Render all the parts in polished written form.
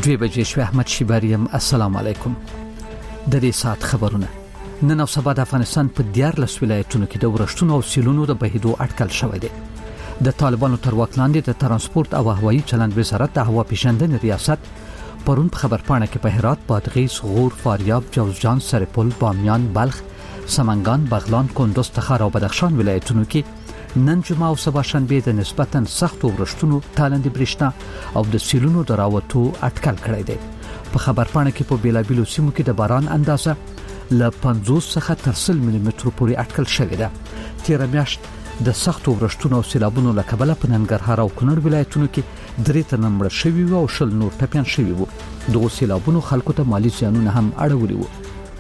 دوی بجې شو. احمد شیباریم، السلام علیکم. د دې سات خبرونه. نن او سبا د افغانستان په 14 ولایتونو کې د ورښتونو او سیلونو د بهیدو اټکل شوی دی. د طالبانو تر واک لاندې د ترانسپورت او هوایي چلند وزارت د هوا پیژندنې ریاست پرون په خبرپاڼه کې په هرات، بادغیس، غور، فاریاب، جوزجان، سرپل، بامیان، بلخ، سمنګان، بغلان، کندوز، تخار او بدخشان ولایتونو کې نن جمعه او سبا شنبه د نسبتاً سختو ورښتونو، تالندې برېښنا او د سیلونو د راوتو اټکل کړی دی. په خبرپاڼه کې په بیلابیلو سیمو کې د باران اندازه له 50 څخه تر 100 ملي مترو پورې اټکل شوې ده. تیر میاشت د سختو ورښتونو او سیلابونو له کبله په ننګرهار او کونړ ولایتونو کې 3 تنه مړه شوي وو او 10 نور ټپیان شوي وو. دغه سیلابونو خلکو ته مالی زیانونه هم اړولي وو.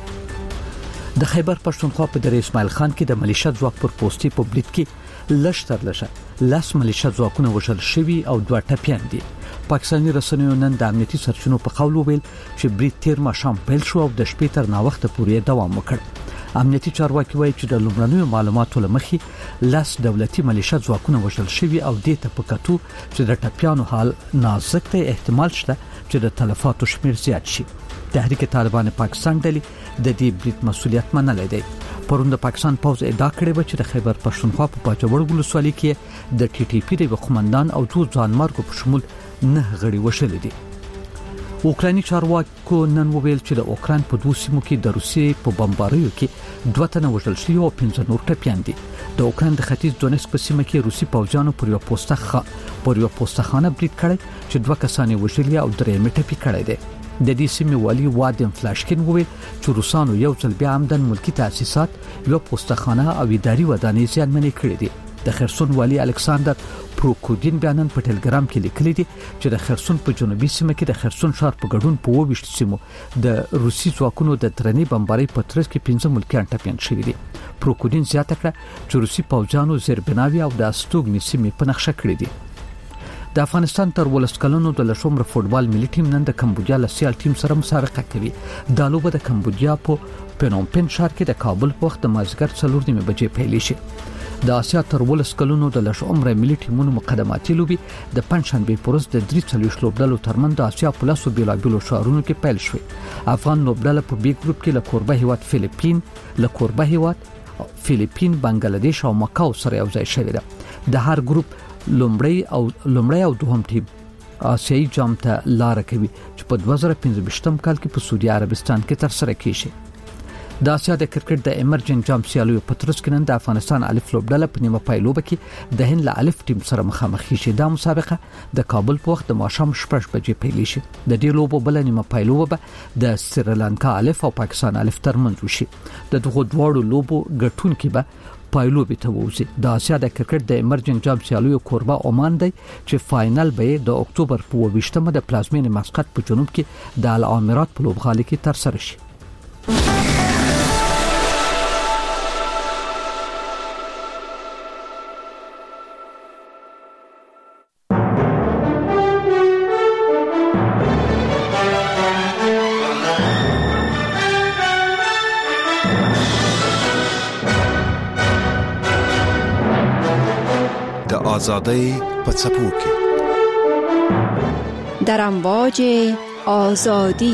د خیبر پښتونخوا په در اسماعیل خان کې د ملیشیا ځواک پر پوسټي په بلیټ کې لشتر لاس ملیشیا ځواکونه وژل شوي او 2 ټپیان دي. پاکستاني رسنیو نن د امنیتي سرچینو په قول ویل چې بریټ تیر ماښام پیل شو او د شپې تر ناوخته پورې دوام وکړ. امنیتي چارواکي وایي چې د لومړنیو معلوماتو لمخې لاس دولتي ملیشیا ځواکونه وژل شوي او د ته پکاتو چې د ټپیانو حال نازک دی. احتمال شته چې د تلفاتو شمیر زیات شي. تحریک طالبان پاکستان ډلې د دې بریټ مسؤلیت منلای دی. پرون د پاکستان پوز ادعا کړې و چې د خیبر پښتونخوا په باجوړ ولسوالۍ کې د ټي ټي پی د قومندان او 2 ځوانمرګو په شمول 9 غړي وشل دي. اوکراني چارواکو نن وویل چې د اوکران په 2 سیمو کې د روسیې په بمباریو کې 2 تنه وژل شوي او 15 نور ټپیان دي. د اوکران د ختیځ دونیسک په سیمه کې روسي پوځیانو پر یو پوسټخانه بریټ کړی چې 2 کسان وژلي او 3 ټپي کړی دي. د دې سیمې والی وادم فلاشکین وویل چې روسانو یو ځل بیا عمدن ملکی تاسیسات، یو پوسټخانه او اداري ودانۍ زیانمنې کړې دي. د خرسون والی الکساندر پروکودین بیانن په ټلګرام کې لیکلي دي چې د خرسون په جنوبي سیمه کې د خرسون ښار په ګډون په 22 سیمو د روسي ځواکونو د درنې بمبارۍ په ترڅ کې 15 ملکیان ټپیان شوي دي. پروکودین زیاته کړه چې روسي پوځیانو زیربناوي او د استوګنې سیمې په نقشه کړې دي. د افغانستان تر 12 کلونو د لشمره فوټبال ملي ټیم نن د کمبودیا له سیال ټیم سره مسابقه کوي. د لوبه د کمبودیا په پنوم پن ښار کې د کابل په وخت د مازیګر 4:30 بجې پیل شي. د آسیا تر 12 کلونو د لشمره ملي ټیمونو مقدماتي لوبي د پنځشنبه پورز د 3 لوبډلو ترمن د آسیا په لاسو بیلابیلو ښارونو کې پیل شوی. افغان لوبډله په بي ګروپ کې له کوربه هیواد بنگلاديش او مکاو سره یو ځای شوی ده. د هر ګروپ لومړی او دوهم ټیم آسیایي جام ته لار کوي چې په 2015 کال کې په سعودي عربستان کې تر سره کیږي. د آسیا د کرکټ د ایمرجنګ جام سیالیو په ترڅ کې نن د افغانستان الف لوبډله په نیمه پایلوبه کې د هند له الف ټیم سره مخامخ شي. دا مسابقه د کابل په وخت د ماښام 6 بجې پیل شي. د دې لوبو بل نیمه پایلوبه د سریلانکا الف او پاکستان الف ترمنځ وشي. د دغه دواړو لوبو ګټونکي به پایلوبې ته ووزي. د آسیا د کرکټ د ایمرجنګ جام سیالیو کوربه عمان دی چې فائنل به د اکتوبر په 28مه د پلازمین مسقط په جنوب کې د الامرات په لوبغالي کې تر سره شي. آزادی په څپو کې در امواج آزادی.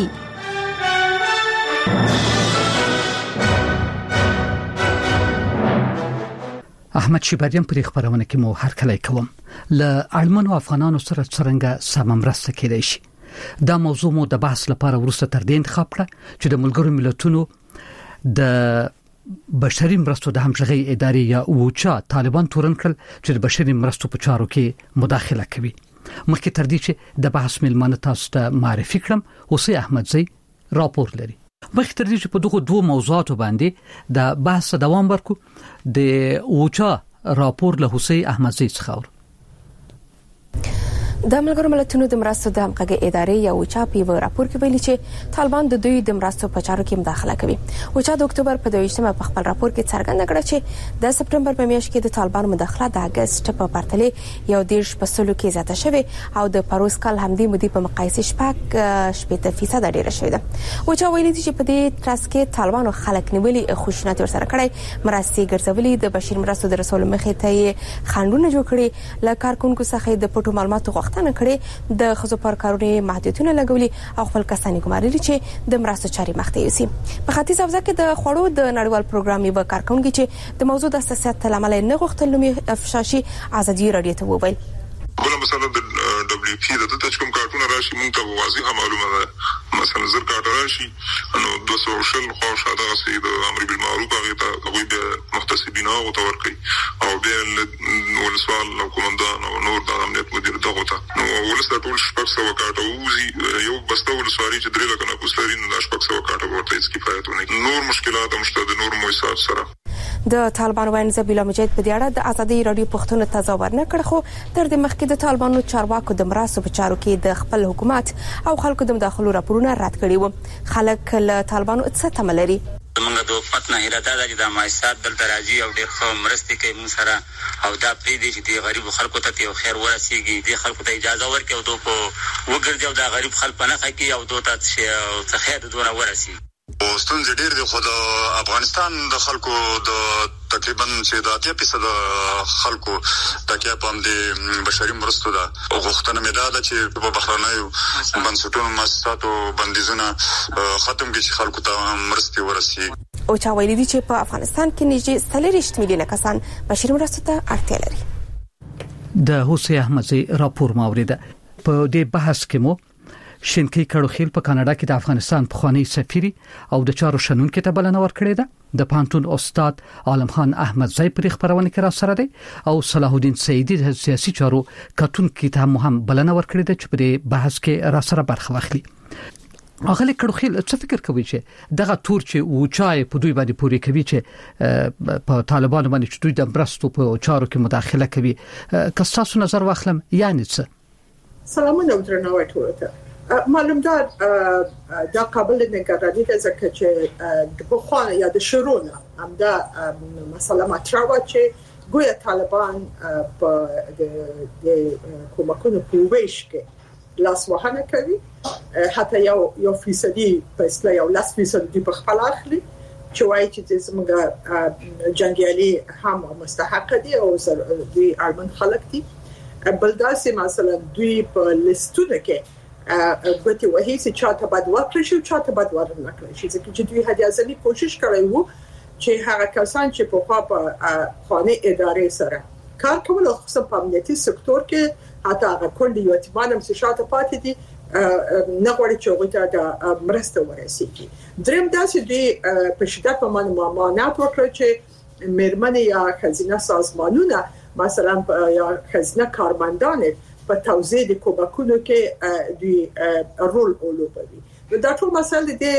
احمد شیباریم پر خبرونه کې مو هر کله کوم ل اړمنو افغانانو سره څنګه سممرسته کېدای شي. دا موضوع مو د بحث لپاره ورسته تر دې انتخاب کړه چې د ملګرو ملتونو د بشري مرستو د همغږي ادارې یا اوچا طالبان تورن کړل چې د بشري مرستو په چارو کې مداخله کوي. مخکې تر دې چې د بحث ملمانه تاسو ته معرفي کړم، حسین احمدزی راپور لري. مخکې تر دې چې په دغه 2 موضوعاتو باندې د بحث دوام ورکو، د اوچا راپور له حسین احمدزی څخه د ملګرو ملتونو د مرستو د همغږي ادارې یا اوچا په راپور کې ویلي چې طالبان د دوی د مرستو په چارو کې مداخله کوي. اوچا د اکتوبر په 22مه په خپل راپور کې څرګنده کړه چې د سپټمبر په میاشت کې د طالبان مداخله د اگست په پرتله 1.5% کې زیاته شوه او د پروس کال همدې مودې په مقایسه 8% ډیره شوه ده. اوچا ویلي چې په دې ترڅ کې طالبانو خلک نیولي خشونت ورسره کړی، مرستې ګرځولي، د بشري مرستو د رسول مخې ته خنډونه جوړ کړي، ل کارکونکو څخه د پټو معلوماتو غوښتنه پوښتنه کړې د خزو پر کارونه محدودیتونه لګولي او خپل کساني ګمارلي چې د مرستو چاري مخته یوسي. په ختیځ افریقا کې د خوړو د نړیوال پروګرام یو کارکونکي چې د موضوع د حساسیت لامل نه غوښتل نومي افشاشي ازادي رادیو ته وویل. بل مثلا د دبليو پی د تچکم کارتونه راشي مونږ ته واضحه معلومه ده مثلا زر کارت راشي نو 200 شل خو شاده سید امر بالمعروف هغه ته هغه به محتسبین او تور کوي او به ولسوال او کومندان او نور د امنیت مدیر دغه ته نو ولسته ټول شپږ سو کارت اوزي یو بسته ولسوالي چې درې لکه نه کوستري نه شپږ سو کارت ورته هیڅ کفایت نه نور مشکلات مشته د نور موثات سره. د طالبان وایي زبیلا مجید په دې اړه د ازادي رادیو پښتون ته ځواب نه کړ خو تر دې مخکې د طالبانو چارواکو د مرستو په چارو کې د خپل حکومت او خلکو د مداخلو راپورونه رد کړي وو. خلک له طالبانو څه تمه لري؟ موږ د حکومت نه اراده ده چې د مایسات دلته راځي او ډېر ښه مرستې کوي موږ سره او دا پرې دی چې د غریب خلکو ته یو خیر ورسیږي د خلکو ته اجازه ورکړي او دوی په وګرځي او د غریب خلک په نه کوي او دوی ته خیر د دوه ورسیږي. ستونزې ډېر دي خو د افغانستان د خلکو د تقریبا 80% خلکو تکیه په د بشري مرستو ده او غوښتنه مې ده چې په بهرنیو بنسټونو مؤسساتو بندیزونه ختم کړي چې خلکو ته مرستې ورسیږي. او چا ویلي دي چې په افغانستان کې نږدې 30 میلیونه کسان بشري مرستو ته اړتیا لري. د حسین احمدزي راپور ماوریده په دې بحث کې مو شینکی کړوخیل په کاناډا کې د افغانستان پخوانی سفیر او د چارو شنونکو ته بلنه ورکړې ده. د پانتون استاد عالم خان احمدزی پر خبرونه کې را سره دی او صلاح الدین سیدی د سیاسي چارو کتونکو ته هم بلنه ورکړې ده چې په بحث کې را سره برخه واخلي. اغلی کړوخیل څه فکر کوي چې دغه تور چې اوچای په دوی باندې پوری کوي چې په طالبانو باندې چې دوی د برستو په چارو کې مداخله کوي که تاسو نظر واخلم یعنی څه؟ سلامونه درنوي ټولو. معلوم دار دا قابل نگرانی ده ځکه چې د بخوانه یا د شرونه هم دا مسله مطرح و چې ګویا طالبان په د کومکونو په ویش کې لاس وهنه کوي حتی یو فیصدي په اصطلاح یو 10% په خپل اخلي چې وایي چې زموږ جنگیالي هم مستحق دي او دوی اړمن خلک دي. بلداسي مثلا دوی په لیستونه کې ګوتې وهي چې چاته بد ورکړي شي چاته بد ورنکړي شي ځکه چې دوی هدي ازلي کوشش کړی وو چې هغه کسان چې په خوا خانه ادارې سره کار کول خصوصا په امنیتي سکتور کې حتی هغه کندي یو تمام چې شاته پاتې دي نه غواړي چې هغه ته مرسته ورسیږي. دریم داسې دوی په شدت په معاملات وکړي چې مېرمنې یا خزینه سازمانونه مثلا یا خزینه کارمندان په توزیع د کومکونو کې دوی رول ولوبوي. دا ټول مسله دي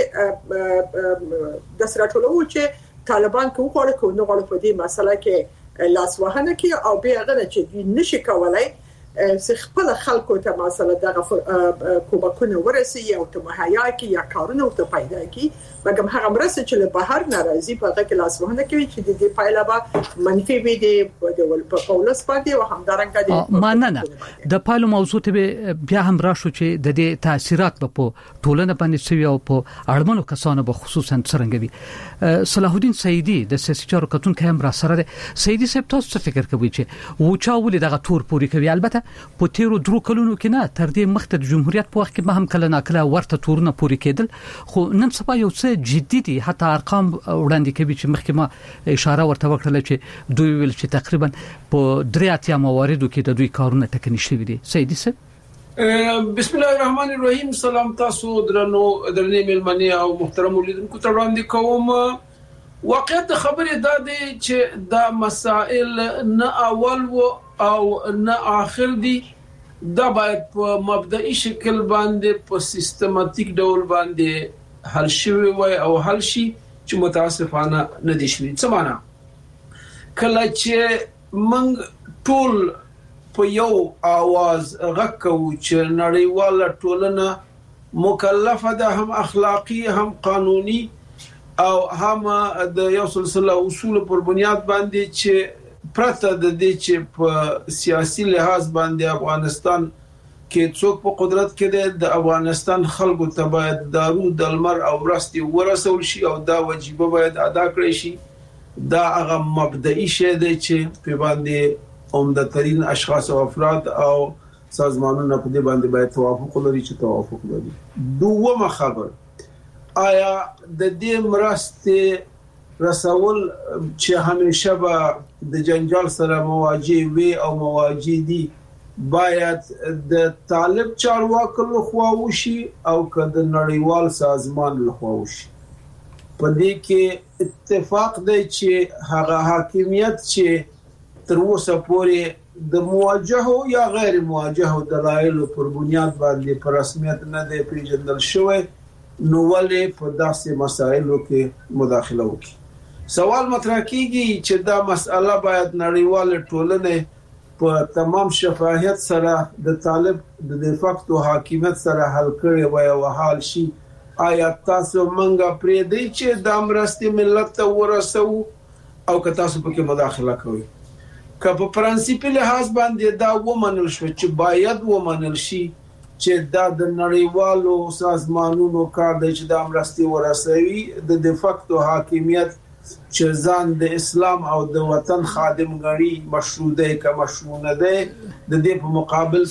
د سره ټولو چې طالبان کوم غواړي کوم نه غواړي په دې مسله کې لاس وهنه کوي او به هغه چې دوی نشي کولای خپل خلکو ته مثلا دغه کومکونه ورسي او ته مهیا کی یا کارونه ته پیدا کی مګم هغه مرسته چې له بهر ناراضي په هغه کې لاس وهنه کوي چې د دې پایله به منفي وي د پولس باندې او همدارنګه د ماننه د پایلو موضوع ته بیا هم راشو چې د دې تاثیرات په ټولنه باندې سوي او په اړمنو کسانو به خصوصا څرنګه وي. صلاح الدین سیدی د سیاسي چارو کتونکو هم را سره ده. سیدی صاحب تاسو څه فکر کوي چې و چا ولې دغه تور پوری کوي؟ البته په تیرو درو کلونو کې نه تر دې مخته د جمهوریت په وخت کې به هم کله ناکله ورته تورونه پوری کېدل خو نن سبا یو څه جدي دي حتی ارقام وړاندې کوي چې مخکې ما اشاره ورته وکړه چې دوی ویل چې تقریبا په 3 مواردو کې د دوی کارونه ټکني شوي دي. سیدی صاحب بسم الله الرحمن الرحیم. سلام تاسو درنې ملمنې او محترم لیدونکو ته وړاندې کوم. واقعیت خبره دا دی چې دا مسائل نه اول او نه آخر دي دا باید په مبدئي شکل باندې په سیستماتیک ډول باندې حل شوی وای او حل شي چې متاسفانه نه دي شوی. څه معنا کله چې موږ ټول په یو आवाज غږ چې نړیواله ټولنه مکلفه ده هم اخلاقی هم قانوني او هم د یو سلسله اصول پر بنیاد باندې چې پرته د دې چې په سیاسي لحاظ باندې افغانستان کې څوک په قدرت کې د افغانستان خلکو ته باید دارو دلمر او مرستې ورسول شي او دا واجب باید ادا کړی شي. دا هغه مبدئي شی دی چې په باندې عمده ترين اشخاص او افراد او سازمانونو په دې باندې باید توافق ولري چې توافق لري. دومره خبر آیا د دې مرستې رسول چې همیشه به د جنجال سره مواجه وي او مواجه دي باید د طالب چارواکو لخوا وشي او که د نړیوال سازمان لخوا وشي. په دې کې اتفاق دی چې هغه حاکمیت چې تر اوسه پورې د مواجهه یا غیر مواجهه دلایل پر بنیاد باندې پر رسمیت نه دی پیژندل شوی نو ولې په داسې مسایلو کې مداخله وکړي. سوال مطرح کیږي چې دا مسأله باید نړیوال ټولنه په تمام شفافیت سره د طالب د فاکتو حاکمیت سره حل کړي وای او حال شي. آیا تاسو منګه پرې دی چې د امرستي ملت ته ورسو او که تاسو پکې مداخله کوئ؟ که په پرنسپل لحاظ باندې دا ومنل شو چې باید ومنل شي چې دا د نړیوالو سازمانونو کار دی چې د امرستي ورسوي د فاکتو حاکمیت چې ځان د اسلام او د وطن خادم غړي مشروع دی که مشروع نه دی د دې په مقابل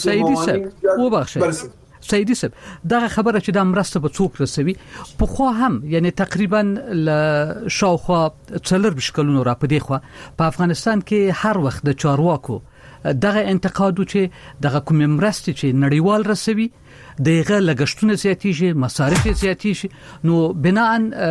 کې سیدی صاحب دا خبره چې د مرسته به څوک رسوي په خو هم یعنی تقریبا ل شاوخوا 40 کلونو را پدې خو په افغانستان کې هر وخت د چارواکو دغه انتقادو چې دغه کوم مرسته چې نړیوال رسوي دغه لګښتونه زیاتیږي مصارف زیاتیږي نو بناء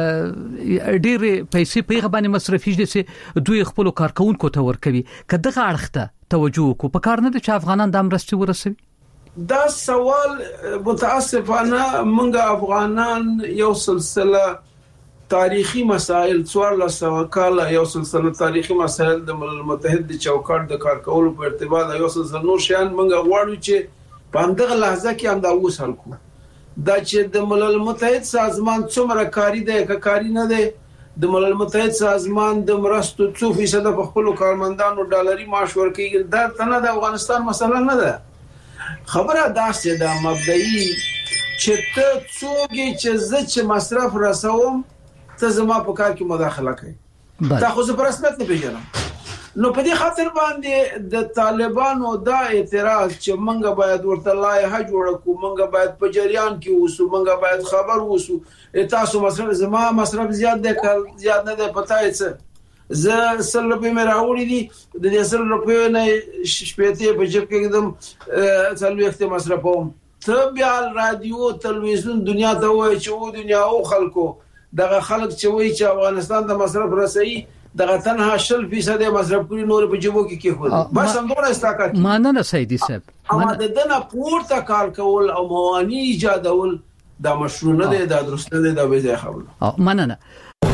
ډېر پیسې په غبانې مصرفیږي چې دوی خپل کارکونکو ته ورکوي کداغه اړخته توجه کو په کار نه د افغانان د مرسته ورسوي. دا سوال متاسفانه منګه افغانان یو سلسله تاریخي مسائل 1400 کال یو سلسله تاریخي مسائل د ملل متحد د چوکاټ د کارکولو په ارتباط یو سلسله نور شیان منګه غواړو چې په همدغه لحظه کې هم دا وسل کو دا چې د ملل متحد سازمان څومره کاری دی که کاری نه دی. د ملل متحد سازمان د مرستو 2% په خپل کارمندانو ډالري معاش ورکوي. دا تنه د افغانستان مسله نه ده. خبره داسې ده مبدئي چې ته څوګي چې زه چې مصرف رسوم ته زما په کار کې مداخله کوي تا خو زه پر رسمیت نه پیژنم. نو په دې خاطر باندې د طالبانو دا اعتراض چې منګه باید ورته لایحه جوړ کو منګه باید په جریان کې وسو منګه باید خبر وسو تاسو مصرف زما مصرف زیات دی زیات نه دی پتاي څه زه 100 روپے مې راوړې دي د 100 روپے نه شپېته په جيب کې एकदम څلوي وخت مصرفوم. ته بیا رادیو تلویزیون دنیا ته وای چې و دنیا او خلکو دغه خلک چې وای چې افغانستان د مصرف رسي دغه تنها 0% مصرف کړی نور په جيبو کې خو بس همدغه استاکات ماننه سیدی صاحب اما د دنه پورته کار کول او مواني ایجادول دا مشروع نه دی دا درست نه دی دا به ځای خبره ماننه.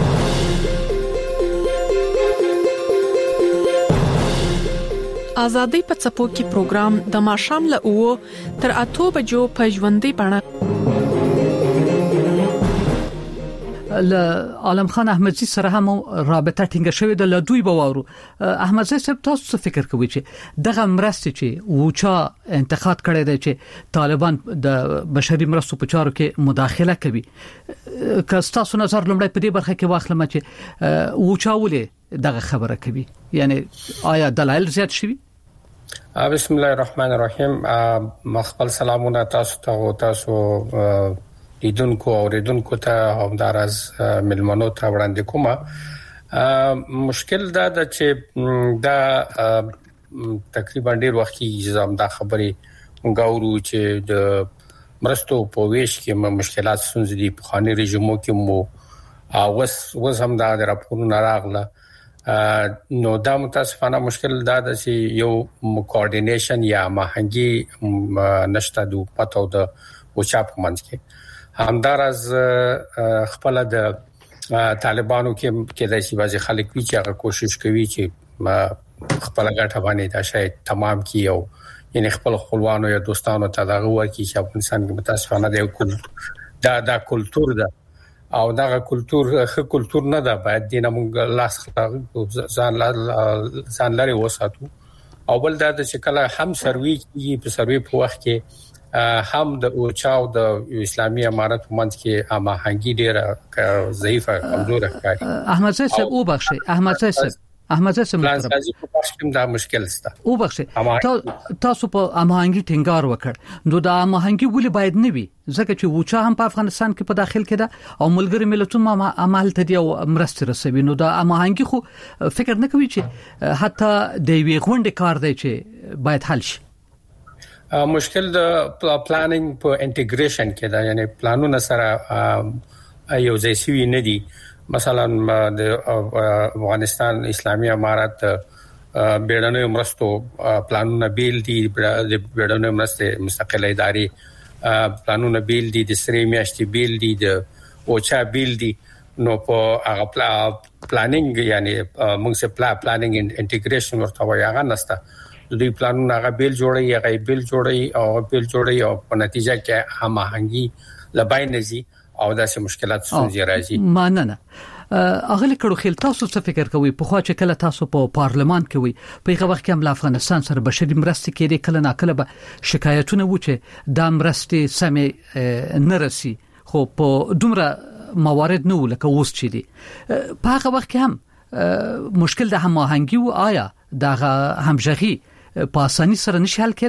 آزادۍ په څپو کې پروګرام د ماښام له 9 تر 8 بجو په ژوندۍ بڼه ل عالم خان احمدزي سره هم رابطه ټینګه شوې د لدوی بوارو. احمدزي صاحب تاسو څه فکر کوئ چې دغه مرسته چې وچا انتقاد کړی دی چې طالبان د بشري مرستو په چارو کې مداخله کوي که تاسو نظر لمړی په دې برخه کې واخلم چې وچا ولې دغه خبره کوي یعنی آیا دلایل زیات شوي؟ بسم الله الرحمن الرحیم. مخبل سلامونه تاسو ته او تاسو لیدونکو او ریدونکو ته همدارز ملمنو ته وړاندې کومه. مشکل دا د چې دا تقریبا ډیر وخت کې دا خبرې غوړو چې د مرستو په ویش کې مشکلات څنګه دي په خاني رژیمو کې مو اوس هم دا راپورونه راغله نو دا متاسفانه مشکل دا د چې یو کوارډینیشن یا ماهنګي نشته د پاتو د وچاپ منځ کې همدارز خپل د طالبانو کې د سیاسي خلک وی چې هغه کوشش کوي چې خپل ګټه باندې دا شی تمام کیو یعنی خپل خپلوانو یا دوستانو ته دا ورکی چې افغانستان کې متاسفانه دا کلچر ده او دا کلچر ښه کلچر نه ده باید دینه موږ لاس ځان لري وساتو او بل دا چې کله هم سروي کې په سروي په وخت کې هم د اوچاو د اسلامي امارت منځ کې اماهنګي ډیره ضعیفه کمزوره ښکاري. احمد صاحب او بخشي احمد صاحب احمد زه پلان سازي په پښتون دا مشکل ستا او بخښه تاسو په امهنګي ټینګار وکړ نو دا امهنګي ولې باید نه وي ځکه چې وچا هم په افغانستان کې په داخل کې ده او ملګری ملتونو عمل ته دی او مرسته رسوي نو دا امهنګي خو فکر نه کوي چې حتی د وی غونډه کار دی چې باید حل شي مشکل د پلانینګ په انټیګریشن کې دا یعنی پلانونه سره یو ځای شوی نه دي مثلا د افغانستان اسلامي امارات بیړنیو مرستو پلانونه بیل دي د بیړنیو مرستې مستقله ادارې پلانونه بیل دي د سری میاشتې بیل دي د اوچا بیل دي نو په هغه پلانینګ یعنی موږ څه پلانینګ انټیګریشن ورته وایي هغه نسته د دوی پلانونه هغه بیل جوړي او بیل جوړي او په نتیجه کې هماهنګي لبای نزي او داسې مشکلات څنګه راځي ماننه اغلی کړو خل تاسو څه فکر کوي په خوا چې کله تاسو په پارلمان کې وي په هغه وخت کې هم افغانستان سره بشري مرستې کېږي کله ناکله به شکایتونه و چې د مرستې سمې نه رسي خو په دومره موارد نه لکه اوس چې دي په هغه وخت کې هم مشکل د هماهنګي او آیا د همغږي په اساني سره نشي حل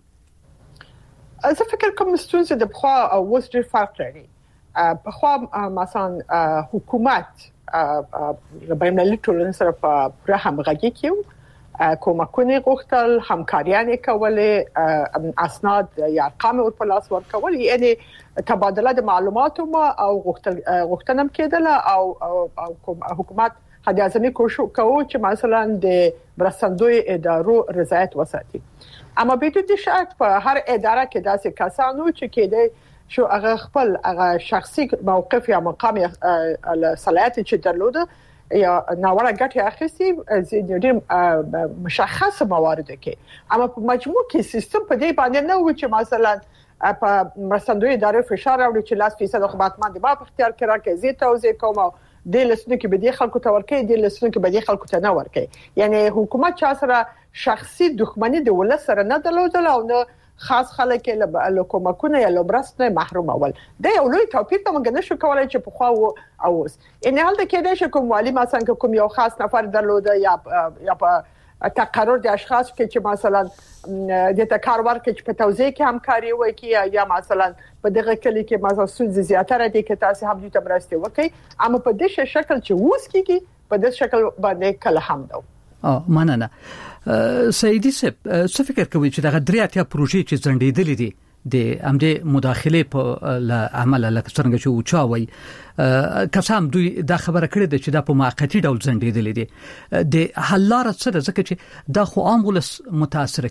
کېږي زه فکر کوم ستونزه د خوا او اوس ډېر فرق لري په خوا مثلا حکومت بینالمللي ټولنې سره په پوره همغږي کې کومکونه غوښتل همکاریانه کولې اسناد یا ارقام ور په لاس ورکول یعنی تبادله د معلوماتو او غوښتنه کېدله او حکومت هدي اعظمي کوشش کوي چې مثلا د مرستندوی ادارو رضایت وساتي اما بدون شک په هر اداره کې داسې کسانو چې کېده شو هغه خپل هغه شخصي موقف یا مقام صلاحیت چې درلوده یا ناوړه ګټه اخیستي ډېر مشخص موارد کې اما په مجموع کې سیستم په دې باندې نه و چې مثلا په مرستندوی ادارې فشار راوړي چې 10% خدماتمند به په اختیار کې راکړي زی توزیع کوم د لسنو کې به د خلکو ته ورکړي د لسنو کې به د خلکو ته نه ورکړي یعنی حکومت چا سره شخصي دښمنی د ولس سره نه درلودل او نه خاص خلک له کومکونه یا لبرسته محروم اول د یو لوی توپیر ته موږ نشو کولای چې په خوا او اوس ان حالت کې د شکوم والی مثلا کوم یو خاص نفر درلوده یا په تقرر د اشخاص کې چې مثلا د تکارور کې په توزیع کې همکاري وکړي یا مثلا په دغه کلی کې مثلا سود زیاتره دي کې تاسو هم دې تمرسته وکړي اما په دې شکل چې اوس کېږي په دې شکل باندې کله هم دا مننه سیدی څه فکر کوي چې دغه دریاتیا پروژې چې ځنډېدلې دي د امده مداخله په عمل لکه څنګه چې اوچاوي کسام دوی دا خبره کړې ده چې دا په موقتی ډول ځنډېدلې دي د حل لار څه ده ځکه چې دا خو عام ولس متاثر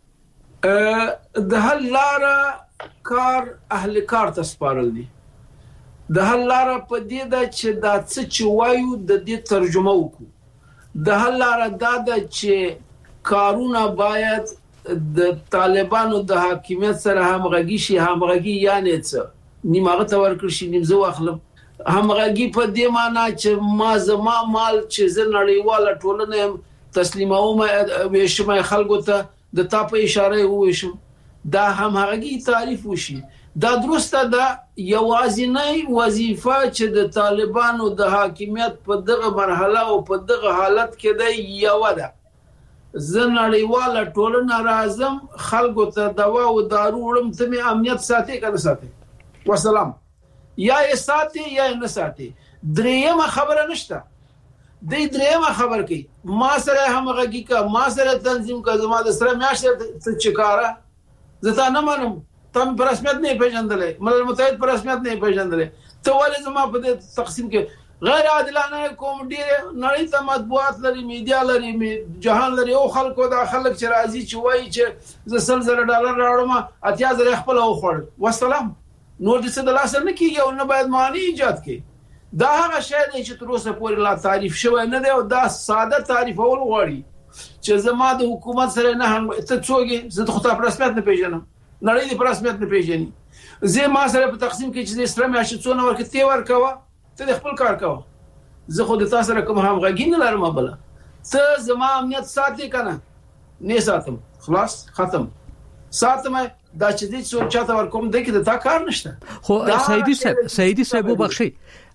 کیږي د حل لار کار اهل کار ته سپارل دي د حل لار په دې ده چې دا څه چې وایو د دې ترجمه وکړو د حل لار دا ده چې کارونه باید د طالبانو د حاکمیت سره همغږي شي همغږي یعنی څه نیمه ته ورکړ شي نیمزه واخلم همغږي په دې معنی چې ما زما مال چې زنړیواله ټولنه تسلیموم وشم خلکو ته د تا په اشاره وشم دا همغږي تعریف وشي دا درسته ده یوازینی وظیفه چې د طالبانو د حاکمیت په دغه مرحله او په دغه حالت کې ده یو ده زنړیواله ټولنه راځم خلکو ته دوا او دارو وړم ته می امنیت ساتي کنه ساتي والسلام یا یې ساتي یا نه ساتي دریمه خبره نشته د دریمه خبر کوي ما سره همغږی کا ما سره تنظیم کا زما د سره میاشه چکاره زه نه منم تم پر رسمیت نه پیژندلې ملل متحد پر رسمیت نه پیژندلې ته ولې زما په تقسیم کې غیر عادلانه کوم ډیر نړۍ ته مطبوعات لري میډیا لري جهان لري او خلکو دا خلک چې راضي چې وایي چې ز $1,000 راوړم اتیا زره خپل او خور والسلام نور دې څه د لاس نه کیږي او نه باید معنی ایجاد کړي دا هغه شی دی چې تر اوسه پورې لا تعریف شوی نه دی او دا ساده تعریف اول غواړي چې زما د حکومت سره نه هم ته څوګي زه خو ته پر رسمیت نه پیژنم نړۍ دې پر رسمیت نه پیژني زه ما سره په تقسیم کې چې اسلام یا شڅونه ورکته ورکوه ته خپل کار کوه زه خو د تاسو سره کوم همغږی نه لرم بل ته زما امنیت ساتي کنه نه ساتم خلاص ختم ساتم دا چې دې څو چاته ور کوم د کې د تا کار نشته خو سیدی صاحب وبخشي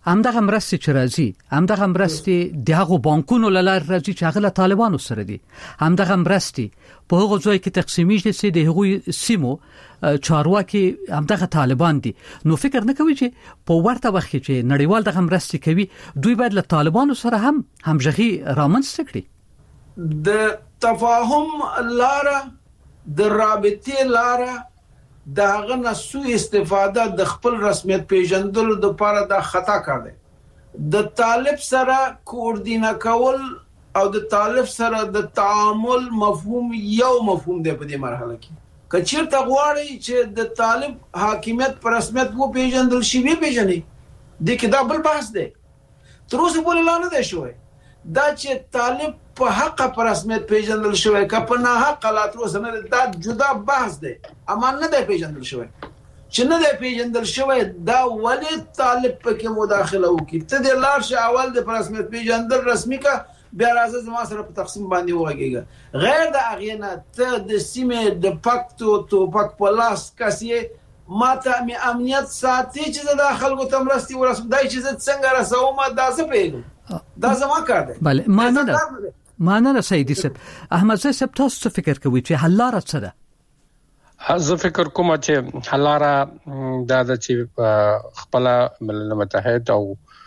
همدغه مرستې چې راځي همدغه مرستې د هغو بانکونو لاره راځي چې هغه طالبانو سره دي همدغه مرستې په هغو ځای کې تقسیمیږي چې د هغوی سیمو چارواکي همدغه طالبان دي نو فکر نه کوي چې په ورته وخت کې نړیوال دغه مرستې کوي دوی باید له طالبانو سره هم همغږي رامنځته کړي د تفاهم لاره د رابطې لاره داغه نسو استفاده د خپل رسمیت پیژندلو د لپاره د خطا کار دی د طالب سره کوردینه کول او د طالب سره د تعامل مفهوم یو مفهوم دی په دې مرحله کې کچیر ته غواړي چې د طالب حاکمیت پر رسمیت وو پیژندل شي وی پیژني د کې دا بل بحث دی تر اوسه پورې لا نه دی شوی دا چې طالب په حق پر رسمیت پیژندل شوی که په نه حق لا تر اوسه نه دا جدا بحث دی اما نه دی پیژندل شوی چې نه دی پیژندل شوی دا ولی طالب پکې مداخله وکړي ته د لارښ اول د پر رسمیت پیژندل رسمي کا بیا راځي زما سره په تقسیم باندې وایي غیر د اغینه ته د سیمه د پکتو تو پک پلاس کسي ماته می امنیت ساتي چې د خلکو تمرستي ورسم دای چې څنګه رسومه دا څه پیګم دا زما کار دی بله معنی سیدی صاحب احمد صاحب تاسو څه فکر کوئ چې حل لاره څه ده زه فکر کوم چې حل لاره دا د چې خپل ملل متحد او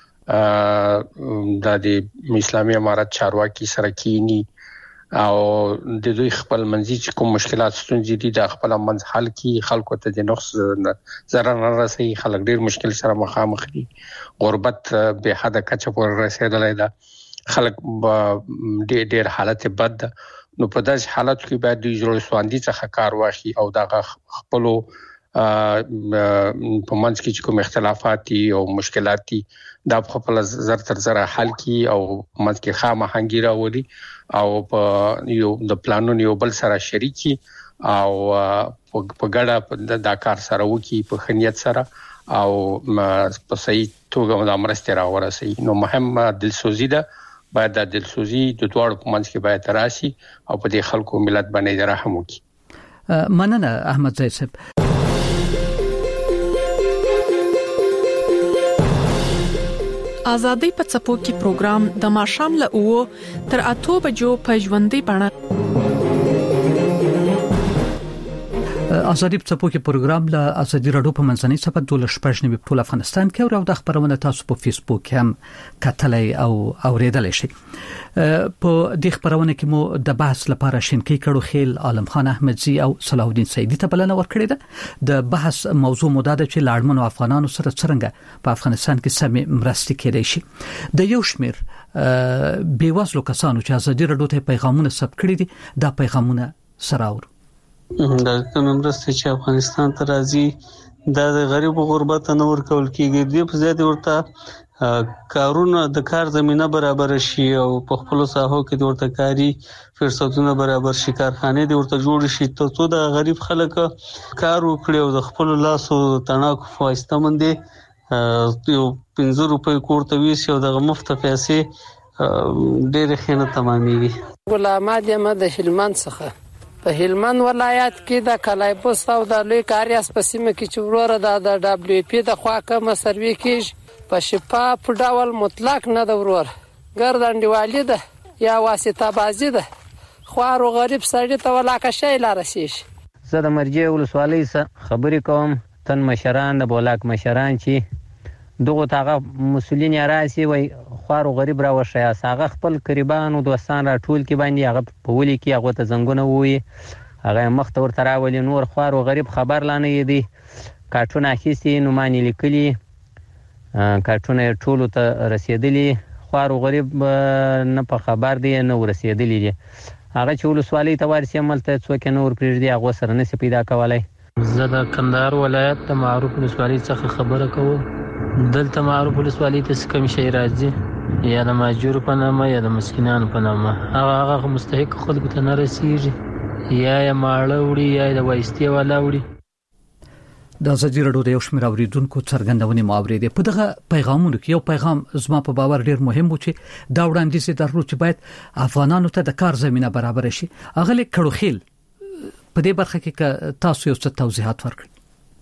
د اسلامي امارت چارواکي سره کینی او د دوی خپل منځي چې کوم مشکلات ستونزې دي د خپل منځ حل کی خلکو ته د نقص ضرر نه رسي خلک ډیر مشکل سره مخامخ دي غربت به حد کچه پر رسیدلای ده خلک ډیر حالت بد نو په داس حالت کې باید د جوړ سواندي څخه کار واخلي او دا خپل په منځ کې کوم اختلافات او مشکلات دي دا خپل زر تر زر حل کی او منځ کې خامخنګي راوړي او په یو د پلانونو یو بل سره شریکي او په ګډه د کار سره وکي په خنیت سره او په صحیح توګه د امرسته راورسي نو مهم دلسوزي ده باید د دلسوزي د دوړ په منځ کې باید راشي او په دې خلکو ملت باندې رحم وکړي مننه احمد زید صاحب ازادي په څپو کې پروګرام د ماشام له او تر 8 بجو په ژوندۍ بڼه ازادي په څپو کې پروګرام له ازادي رادیو په منځنۍ صفحه 12 په ټول افغانستان کې او د خبرونه تاسو په فیسبوک هم کتلای او اوریدلای شئ په دې خبرونه کې مو د بحث لپاره شینکی کړو خیل عالم خان احمدزي او صلاح الدین سیدی ته بلنه ورکړې ده د بحث موضوع مدده چې لاړمنو افغانانو سره څنګه په افغانستان کې سمې مرستې کېدای شي د یو شمیر بیوزلو کسانو چې ازادي رادیو ته پیغامونه ثبت کړي دي دا پیغامونه سره دا کوم مرسته چې افغانستان ته راځي دا د غریب غربت نه ورکول کیږي د په زیات ورته کارونه د کار زمينه برابر شي او په خپل ساحو کې د ورته کاری فرصتونه برابر شي کارخانه د ورته جوړ شي ته د غریب خلک کار وکړي او د خپل لاسو تڼاکو فایسته مندي یو 15 روپۍ کوړته ویسي او د مفت پیسې ډېر خینه تمامېږي غلام احمد د هلمند څخه په هلمند ولایت کې د کلایبوس او د لوی کاریاس په سیمه کې چې وروره د دبليو پی د خوا کومه سروي کې په شفاف ډول مطلق نه د ورور ګردنډوالي ده یا واسطه بازي ده خوارو غریب سړی ته ولاکه شي لارسي زه د مرجع ولسوالۍ خبرې کوم تن مشران د بولاک مشران چې دغه تاغه مسولین راسي وي خوارو غریب را وشي هغه خپل قریبان او دوستان را ټول کې باندې هغه په ولي کې هغه ته زنګونه وي هغه مخ ته ورته راولي نور خوارو غریب خبر لانه یدي کارټونه اخیستي نو مانی لیکلي کارټونه ټول ته رسیدلی خوارو غریب نه په خبر دی نه ورسیدلی دي هغه چې ولسوالۍ ته ورسې ملته څوک نور پرېږدي هغه سره نشي پیدا کولای زه د کندهار ولایت د معروف ولسوالۍ څخه خبره کوم دلته معروف ولسوالۍ ته کوم شي راځي یا د ماجور په نامه یا د مسکینانو په نامه هغه مستحق خلکو ته نه رسیږي یا ماړه وړي یا د وایستي والا وړي د ازادي رادیو د یو شمېر اوریدونکو څرګندونې ماورې په دغه پیغامونو کې یو پیغام زما په باور ډیر مهم و چې دا وړاندیز درلود چې باید افغانانو ته د کار زمينه برابر شي اغه لیک کړو خیل په دې برخه کې تاسو یو څه توضیحات ورکړئ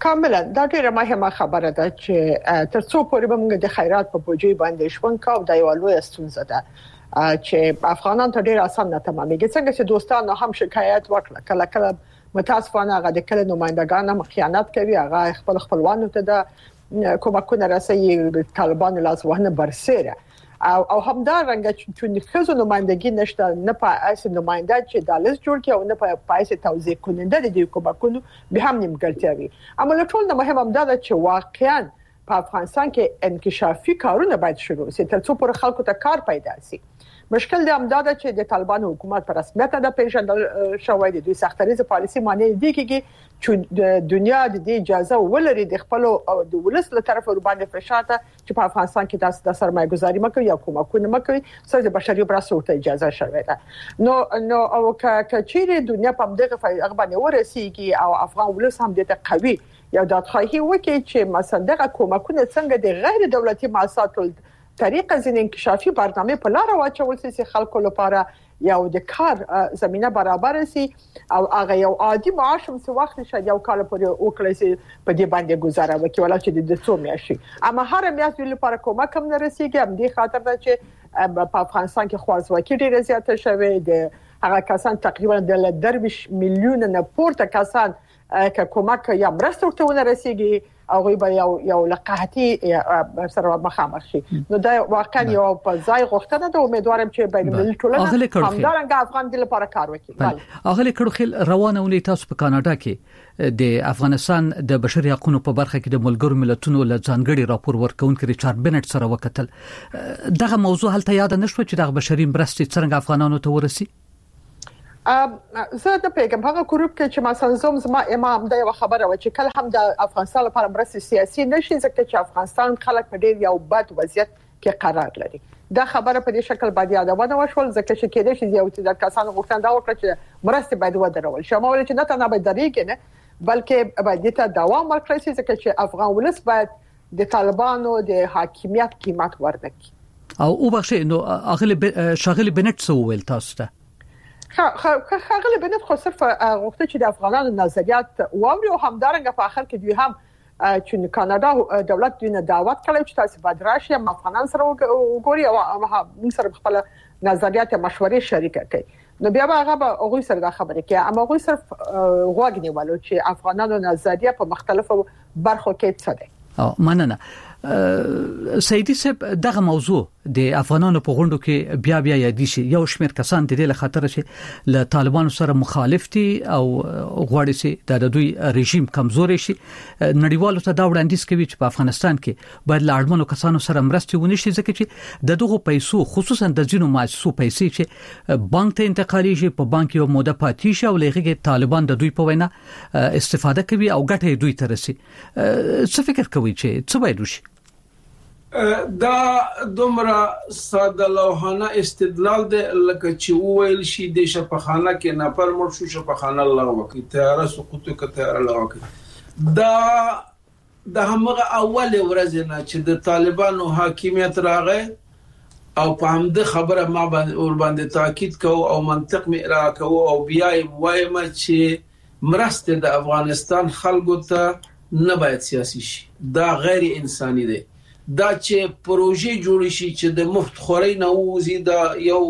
کاملا دا ډیره مهمه خبره ده چې ترڅو پورې موږ د خیرات په بوجي باندې شون کاو د یو لوی ستونزه ده چې افغانان ته ډیر اسانه تمامېږي څنګه چې دوستانو هم شکایت وکړه کله کله متاسفانه هغه د کله نمائندگان هم خیانت کوي هغه خپلوانو ته د کومکونه رسېږي طالبان لاسوهنه برسره او همدارنګه چې خزو نمائندګي نشته نه په اساس نماینده چې دالس جوړ کړي او نه په اساس توزیع کننده دي کومکونو به هم نیمګړتیا وي اما له ټول نه مهم هم دا چې واقعا په افغانستان کې انکشافي کارونه باید شروع شي ترڅو پر خلکو ته کار پیدا شي مشکل د امداد چې د طالبان حکومت پر رسمیت د پیژندل شوی د دوی سختریزه پالیسي معنی دی کې چې د دنیا د اجازه ولري د خپل د ولس له طرف ور باندې فشارته چې په افغانستان کې د سرمایه‌ګذاري مکوي یا کومکونه مکوي سره د بشري مرستو ته اجازه شوی ده نو او کچېره دنیا په دغه فایده باندې ورسیږي او افغان ولس هم د قوي یا د خواهی وکړي چې مثلا دغه کومکونه څنګه د غیر دولتي مؤسساتو طریقه ځین انکشافي برنامه په لار واچول سي خلکو لپاره یو د کار زمينه برابر سي او هغه یو عادي معاش هم څو وخت شاید یو کال پورې وکړي سي په دې باندې گزاره وکړي ولا چې د څو میاشتې اما هر میاشت لپاره کومه کم نه رسیږي هم دې خاطر ده چې په افغانستان کې خوارځواکي ډیره زیاته شوه د هغه کسان تقریبا د 10 میلیون نه پورته کسان که کومک یا مرسته ورته رسیږي او به یو لقحتي سره مخامخ شي نو دا واقعا یو په ځای غوښتنه ده امیدوارم چې بین المللي ټولنه همدارنګه افغان د لپاره کار وکړي اغلی کړو خل روانه ولې تاسو په کاناډا کې د افغانستان د بشري حقوقو په برخه کې د ملګرو ملتونو له ځانګړي راپور ورکونکو ریچارډ بنټ سره وکتل دغه موضوع هلته یاد نه شو چې دغه بشري مرستې څنګه افغانانو ته ورسي زه د پیغام هغه ګروپ کې چې مثلا زما امام د یو خبره و چې کله هم د افغانستان لپاره مرستې سیاسي نشي ځکه چې افغانستان خلک په ډیر یو بد وضعیت کې قرار لري دا خبره په دې شکل باندې یادونه وشول ځکه چې کېدې شي یو چې د کسانو غوښتنه دا وکړه چې مرستې باید ودرول شي ما ول چې نه تنه باید درېږي نه بلکې باید ته دوام ورکړي شي ځکه چې افغان ولس باید د طالبانو د حاکمیت قیمت ورنکړي او بخښه نو اغلی شاغلی بنټ سو ویل تاسو ته خاغلی بنت خو صرف غوښته چې د افغانانو نظریات واوري او همدارنګه په اخر کې دوی هم چې کاناډا دولت دوی نه دعوت کړی چې تاسو باید راشي افغانان سره وګوري او موږ سره خپل نظریات مشورې شریک کړي نو بیا هغه به هغه سره د خبرې کوي اما هغه صرف غوږ نیولو چې افغانانو نظریه په مختلفو برخو کې څه ده مننه سیدی صاحب دغه موضوع د افغانانو په غونډو کې بیا یادی شي یو شمېر کسان د دې له خاطر چې له طالبانو سره مخالف دي او غواړي چې د دوی رژیم کمزوري شي نړیوالو ته دا وړاندیز کوي چې په افغانستان کې باید لاړمنو کسانو سره مرستې ونشي ځکه چې د دغه پیسو خصوصا د ځینو مؤسسو پیسې چې بانک ته انتقالي شي په بانک یو موده پاتې شي او لږه طالبان د دوی په وینا استفاده کوي او ګټه دوی ته رسي څه فکر کوي چې څه باید وشي دا دومره ساده لوحانه استدلال دی لکه چې وویل شي د شفاخانه کې نفر مړ شو شفاخانه لغوه کوي تیاره سقوطو کې تیاره لغوه کوي دا د همغه اول ورځ نه چې د طالبانو حاکمیت راغی او په همده خبره ما باندې تاکید کوو او منطق می ارائه کوو او بیا وایم چې مرسته د افغانستان خلکو ته نه باید سیاسي شي دا غیر انساني دی دا چې پروژې جوړ شي چې د مفت خوري نه وزي دا یو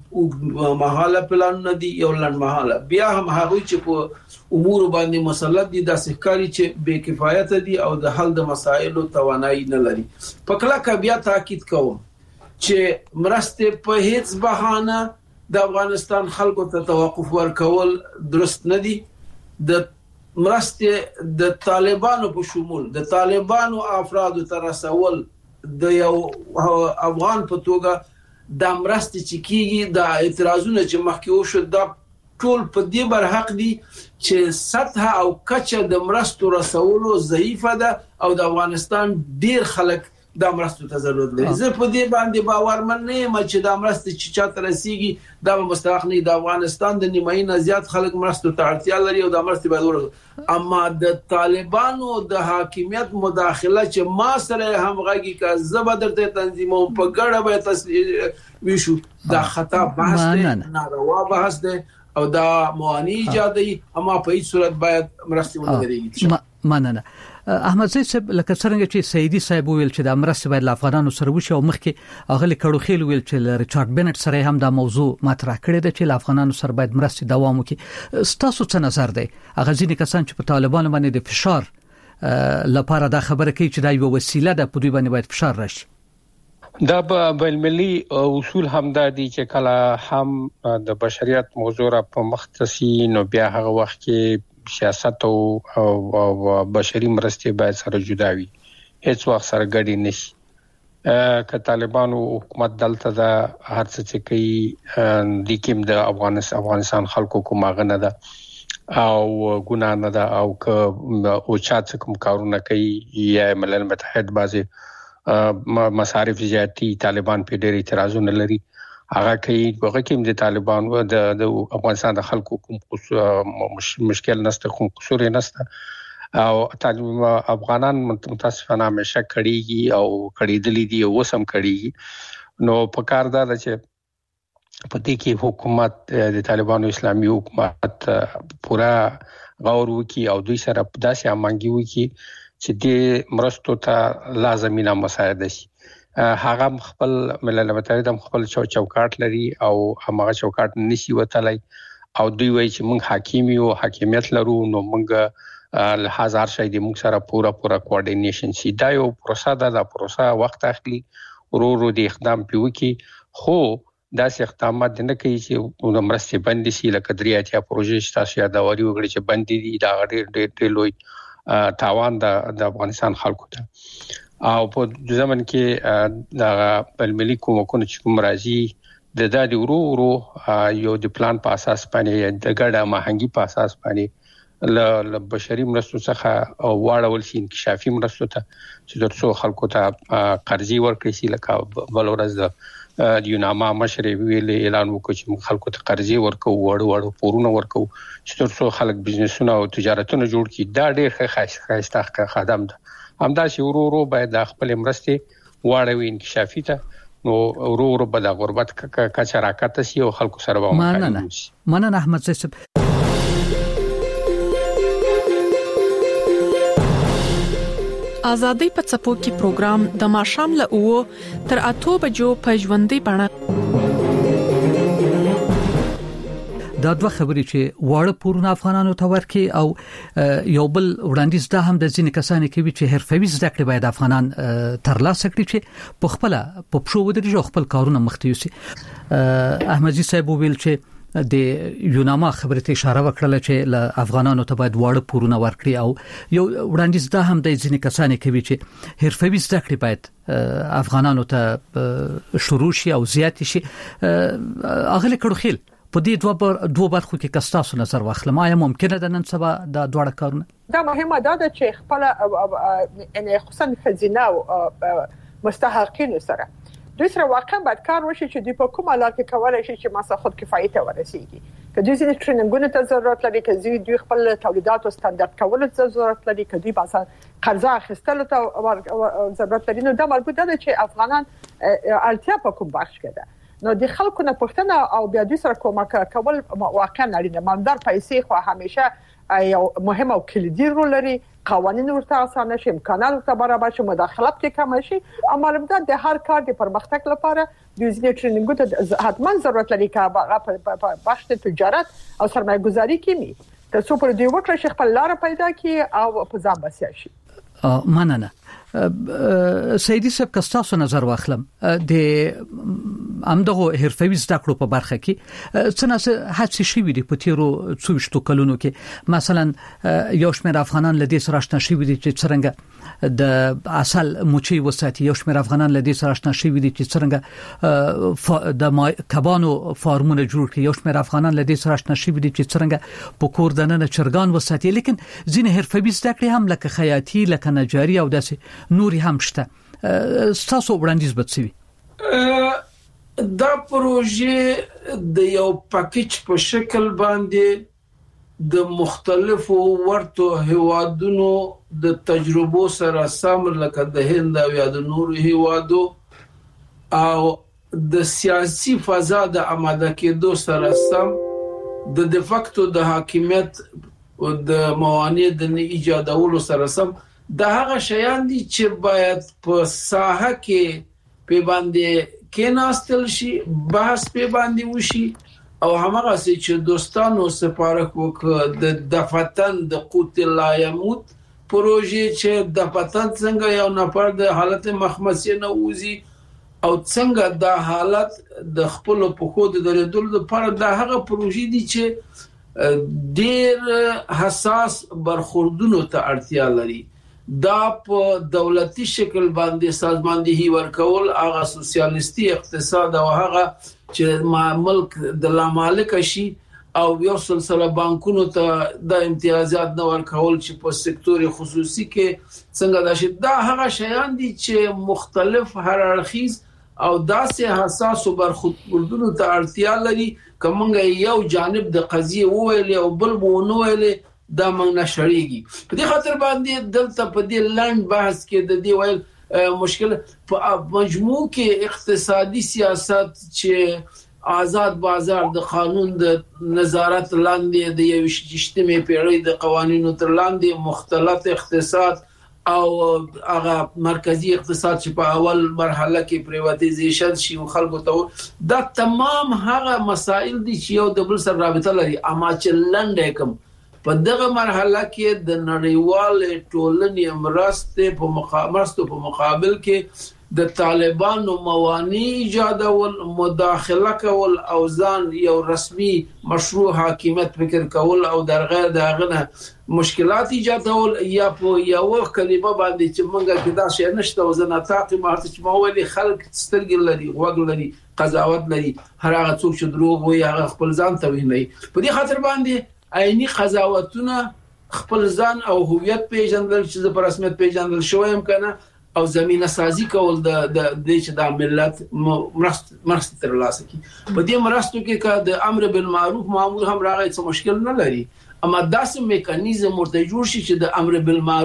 مهاله پلان نه دی یو لړ مهاله بیا هم هغه چې په امور باندې مسلط دي د سحکاري چې بے کفایت دي او د حل د مسایلو توانایي نه لري په کله بیا تاکید کوم چې مرسته په هیڅ بهانه د افغانستان خلکو ته توقف ورکول درست نه دي د مرسته د طالبانو په شمول د طالبانو افرادو تر رسول د یو افغان په توګه د مرسته چې کیږي د اعتراضونو چې مخکې وشو د ټول په دې برحق دي چې سطح او کچه د مرستو رسولو ضعیفه ده او د افغانستان ډیر خلک د مرستو ته ضرورت لري زه په دې باندې باورمن نه یم چې د مرستې چې چاته رسیږي دا مستحق نه د افغانستان د نیمایي نه زیات خلک مرستو ته اړتیا لري او د مرستې باید ورسوي اما د طالبانو د حاکمیت مداخله چې ما سره همغږي کا زبردر ته تنظیمو په ګډه به وشو دا خطا بحث دی ناروا بحث دی او دا موانع ایجادي اما په هیڅ صورت باید مرستې ونه درېږي. مننه. احمد زید صاحب لکه څنګه چې سیدی صاحب ویل چې د مرستې باید له افغانانو سره وشي او مخکې اغلی کړو خېل ویل چې ریچارډ بنټ سره هم دا موضوع مطرح کړی دی چې له افغانانو سره باید مرستې دوام وکړي. ستاسو څه نظر دی؟ هغه ځینې کسان چې په طالبانو باندې د فشار لپاره دا خبره کوي چې دا یو وسیله ده په دوی باندې باید فشار راشي. دا بین المللي اصول هم دا دي چې کله هم د بشریت موضوع را په مختصي نو بیا هغه وخت کې سیاست او بشري مرستې باید سره جدا وي، هیڅ وخت سره ګډي نشي. که طالبانو حکومت دلته دا هر څه چې کوي د کیم د افغانستان خلکو کومه نه ده او ګناه نه ده او که او چا څه کوم کارونه کوي یا ملل متحد بازي مصارف زیاتی طالبان په ډېر اعتراضونه لري هغه کوي کوم د طالبان د افغانستان د خلکو کوم مشکل نشته کوم قصور نشته او طالب افغانان متاسفانه همیشه کړيږي او کړيدلې دي او وسم کړيږي. نو په کار دا چې په دې کې حکومت د طالبانو اسلامي حکومت پورا غور وکي او دوی سره داسې امانګي وکي چې د مرستو ته لازمینه مساعده شي. هغه خپل ملل متحد هم خپل چوکاټ لري او هغه چوکاټ نشي وتلای او دوی وایي چې موږ حاکمی او حاکمیت لرو نو موږ له هزار شې د موږ سره پورا کوارډینیشن شي. دا یو پروسه ده، دا پروسه وخت اخلي، ورو د اقدام پیوکي خو داسې اقدامات نه کوي چې مرستې بندي شي لکه دریاتیا پروژې تاسو یادوري وګړي چې بندي دي دا ډېر لوی تاوان د افغانستان خلکو ته او په ځمن کې د ملي کومکونو چې کوم راځي د دادي ورو یو د پلان په اساس باندې د ګډه ماهنګي په اساس باندې ل بشري مرستو څخه واړول شي انکشافي مرستو ته چې درڅو خلکو ته قرضې ورکړي شي لکه بل ورځ د یوناما مشري ویل اعلان وکړ چې خلکو ته قرضې ورکو وړو پورونه ورکو چې درڅو خلک بزنسونه او تجارتونه جوړ کړي. دا ډېر ښه خدمت ده. همدا چې ورو باید د خپل مرستې واړوي انکشافي ته نو ورو به د غربت کچا راکته شي او خلکو سره به مننه احمد صاحب. آزادۍ په څپو کې پروګرام د ماښام له 9 تر 8 بجو په ژوندۍ بڼه. دا دوه خبرې چې واړه پورونه افغانانو ته ورکي او یو بل وړاندیز دا هم د ځینې کسانو کوي چې حرفوي زده کړې باید افغانان ترلاسه کړي چې په خپل په پښو ودرېږي خپل کارونه مخته یوسي. احمدزي صاحب ویل چې د یوناما خبرې ته اشاره وکړه چې له افغانانو ته باید واړه پورونه ورکړي او یو وړاندیز دا هم د ځینې کسانو کوي چې حرفوي زده کړې باید افغانانو ته شروع شي او زیات شي. اغلی کړو خیل په دې دوه برخو کې کستاسو نظر واخلم آیا ممکنه ده نن سبا دا دوړه کارونه؟ دا مهمه ده چې خپل ان خصوصا خزینه او مستحقین سره دوی سره واقعا باید کار وشي چې دوی په کومه لار کې کولای شي چې ماسه خود کفایت ورسیږي. که دوی ځینې ټریننګونه ته ضرورت لري، که دوی خپل تولیداتو ستاندارد کولو ته ضرورت لري، که دوی مثلا قرضه اخیستلو ته ضرورت لري، نو دا مربوط ده چې افغانان اړتیا په کوم بخش کې ده. نو د خلکو نه پښتنه او بیا دوی سره کومک کول واقعا اړینه. مالدار پیسې خو همیشه یو مهم او کلیدي رول لري. قوانین ورته اسانه شي، امکانات ورته برابر شي، مداخلت کې کم شي. اما لمده د هر کار د پرمختګ لپاره د ځینې ټریننګ ته حتما ضرورت لري چې په بخش تجارت او سرمایه گذاري کې می تاسو پر دې وکړه چې خپل لار پیدا کړي او په ځان بسیا شي. مننه. سیدی صاحب کستاسو نظر واخلم د امدغه حرفوي زده کړو په برخه کې څنګه هڅې شوې دي په تیرو 24 کلونو کې مثلا یو شمېر افغانان لدې سره آشنا شوي دي چې څنګه د اصل موچي وساتي، یو شمېر افغانان لدې سره آشنا شوي دي چې څنګه د کبانو فارمونه جوړ کړي، یو شمېر افغانان لدې سره آشنا شوي دي چې څنګه په کور دننه چرګان وساتي. لیکن ځینې حرفوي زده کړې هم لکه خیاطي، لکه نجاري او داسې نوري هم شته. تاسو وړاندیز بتسوي دا پروژه د یو پاکیج په شکل باندې د مختلفو ورته هیوادونو د تجربو سره سم لکه د هند او یا د نورو هیوادو او د سیاسي فضا د آماده کېدو سره سم د ډیفاکتو د حاکمیت او د موانع د ایجادولو سره سم د هغه شیان دي چې باید په ساحه کې په باندې کېناستل شي، بحث په باندې وشي او همغه چې دوستانو سپارښت وکړ د دفتن د قوت لا يموت پروژه چې د پتن څنګه یو نفر د حالت مخمسي نه وځي او څنګه د حالت د خپل په خود درېدل لپاره د هغه پروژې دي چې ډېر حساس برخوردونو ته اړتیا لري. دا په دولتي شکل باندې سازماندهي ورکول، هغه سوسیالیستي اقتصاد او هغه چې ملک د لامالک شي او یو سلسله بانکونو ته د امتیازات نه ورکول چې په سکتور خصوصي کې څنګه دا شي، دا هغه شیان دي چې مختلف هرارخیز او داسې حساس او برخوردونو ته اړتیا لري. کومنګ یو جانب د قضیه وویل او بل وونه ویل دا موږ نشړیږي. په دې خاطر باندې دلته په دې لاند بحث کې د دې ویل مشکل په مجموع کې اقتصادي سیاست چې آزاد بازار د قانون د نظارت لاندې د 21مې پیړۍ د قوانینو تر لاندې مختلط اقتصاد او هغه مرکزی اقتصاد چې په اول مرحله کې پریواتایزیشن شي او خلکو ته دا تمام هغه مسائل دي چې یو د بل سره رابطه لري، اما چې لاندې کوم په دغه مرحله کې د نړیوال ټولنې مرستو په مقابل کې د طالبانو موانع ایجادول، مداخله کول او ځان یو رسمي مشروع حاکمیت فکر کول او درغه دغه مشکلات ایجادول یا په یو کلمه باندې چې موږ کې دا شی نشته او زنه تاقي مارته چې مولي خلک سترګل لري، وګل لري، قضاوت لري، هر هغه څوک چې دروغ وي هغه خپل ځان ته ویني. په دې خاطر باندې عیني قضاوتونه خپل ځان او هویت پیژندل چې په رسمیت پیژندل شویم کنه او زمينه سازي کول د چې د ملت مرسته تر لاسه کی. په دې مرستو کې د امر بالمعروف معمول هم راغی څه مشکل نه لري، اما داسې میکانیزم ورته جوړ شي چې د امر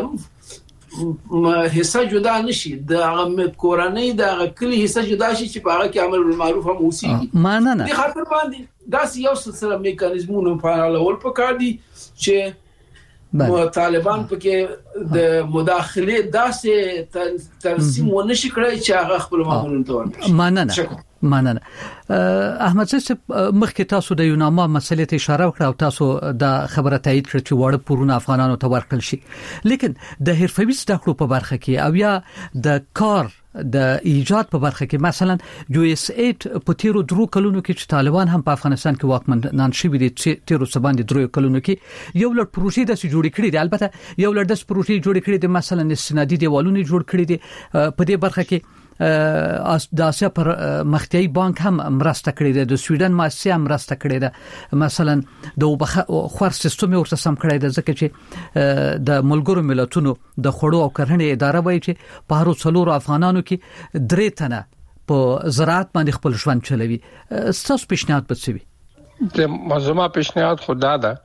بالمعروف حصہ جدا نشي، د کورنۍ د کلی حصہ جدا شي چې په هغه کې امر بالمعروف هم اوسېږي. معنی نه د خاطر باندې داسې یو سلسله میکانیزمونه فعالول پکار دي چې طالبان پکې د مداخله داسې ترسیم ونشي کړی چې هغه خپل معمولون ته ورنشي. مننه. احمد صاحب مخکې تاسو د یوناما مسلې ته اشاره وکړه او تاسو د خبره تایید کړ چې وړ پورونه افغانانو ته ورکړل شي، لیکن د حرفوي زده کړو په برخه کې او یا د کار د ایجاد په برخه کې مثلا USAID په تیرو درو کلونو کې چې طالبان هم په افغانستان کې واکمنان شوي دي، تیرو سباندې درو کلونو کې یو لړ پروژې د جوړې کړې دي، البته یو لړ د پروژې جوړې کړې دي، مثلا استنادي دیوالونه جوړ کړې دي. په دې برخه کې د آسیا پر مختیای بانک هم مرسته کړې ده، د سویډن مؤسسه هم مرسته کړې ده، مثلا د خور سیستم ورته سم کړی ده، ځکه چې د ملګرو ملتونو د خړو او کرهڼې اداره وایي چې په هرو څلورو افغانانو کې 3 تنه په زراعت باندې خپل ژوند چلوي. ستاسو پیشنهاد به څه وي؟ د منظومه پیشنهاد خدا ده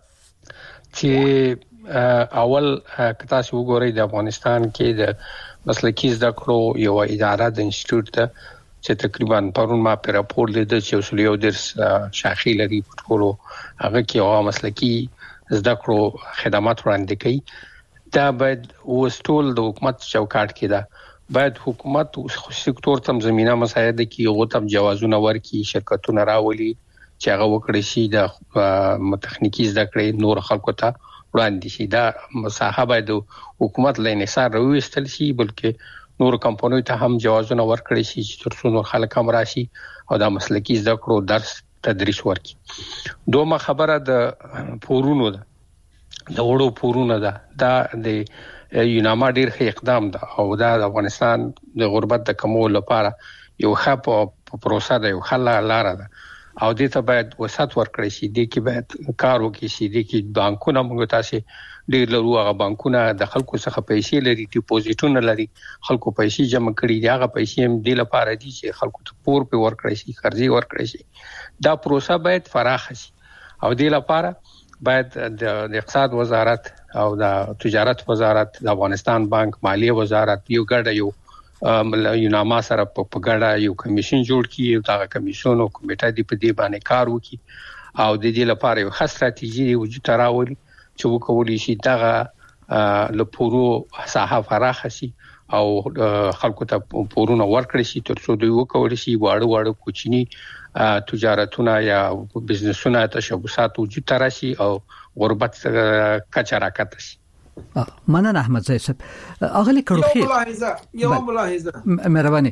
چې اول کتا چې وګورئ د افغانستان کې د مسلکي زده کړو یو اداره د انسټیټیوټ ته چې تقریبا پرون ما په راپور لیدل چې اصول یو درس شاخي لري پټولو هغه کې یو مسلکي زده کړو خدمات وړاندې کوي. دا باید وستول د حکومت چوکاټ کې ده، باید حکومت سکتور تم زمينه مساعده کوي، هغه تم جوازونه ورکړي، شرکتونه راولي چې هغه وکړي شي د تخنیکی زده کړې نور خلکو ته وړاندې شي. دا مساحه باید حکومت له انحصار راوستل شي، بلکې نور کمپنیو ته هم جوازونه ورکړي شي چې ترڅو خلک هم راشي او دا مسلکي زده کړو درس تدریس ورکړي. دومره خبره د پورونو ده، د وړو پورونه ده، دا د یوناما ډیر ښه اقدام ده او دا د افغانستان د غربت د کمولو لپاره یو ښه پروسه ده، یو ښه لار ده او دې ته باید وسعت ورکړي شي. دې کې باید کار وکړي شي، دې کې بانکونه موږ تاسو ډیر لرو، هغه بانکونه د خلکو څخه پیسې لري، ډیپوزیټونه لري، خلکو پیسې جمع کړي دي، هغه پیسې هم د لپاره دي چې خلکو ته پور په ورکړي شي، قرضې ورکړي شي. دا پروسه باید فراخ شي او د لپاره باید د اقتصاد وزارت او د تجارت وزارت، د افغانستان بانک، مالیه وزارت یو ګډه یو یوناما سره په ګډه یو کمیشن جوړ کړي او دا کمیشن او کمیټه دی په دې باندې کار وکړي او د دې لپاره یو خاص ستراتیژي وجود راوړي چې وکولي شي دغه لپورو ساحه فراخه شي او خلکو ته پورونه ورکړي شي ترڅو دوی وکولي شي واړه کوچني تجارتونه یا بزنسونه تشبثات وجود راشي او غربت کچا راکته شي. مننه احمد زئی صاحب. اغلی کړو یو ملاحظه مهرباني.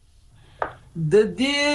د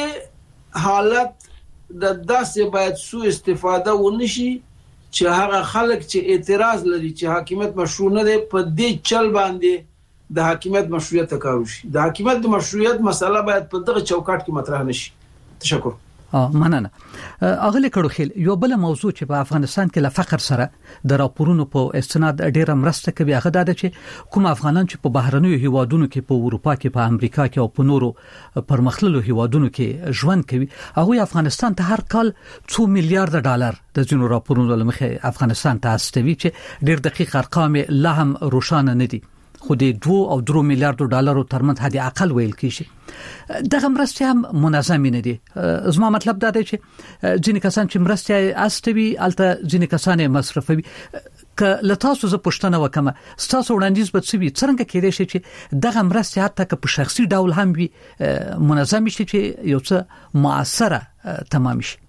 دې حالت د داسې باید سو استفاده ونشي چې هغه خلک چې اعتراض لري چې حاکمیت مشروع نه دی په دې چل باندې د حاکمیت مشروعیت کارو شي. د حاکمیت د مشروعیت مسله باید په دغه چوکاټ کې مطرح نشي. تشکر. مننه. اغلی کړو خیل یو بل موضوع چې په افغانستان کې له فقر سره د راپورونو په استناد ډیره مرسته کوي هغه دا چې کوم افغانان چې په بهرنیو هیوادونو کې په اروپا کې په امریکا کې او په نورو پرمختللو هیوادونو کې ژوند کوي هغه افغانستان ته هر کال 2 میلیارډ ډالر د ځینو راپورونو لمخې افغانستان ته استوي چې ډیر دقیق ارقام لا هم روښانه نه دي خو د 2 او 3 میلیارډ ډالرو ترمنځ حد اقل ویل کیږي. دغه مرستې هم منظم نه دي. زما مطلب دا دی چې ځینې کسان چې مرستې استوي الته ځینې کسان مصرفوي. ک لتاسو ز پښتنه وکم ستاسو وړاندیز به څه وي څنګه کېدای شي چې دغه مرستې حتی که په شخصي ډول هم وي منظم شي چې یو څه مؤثره تمام شي.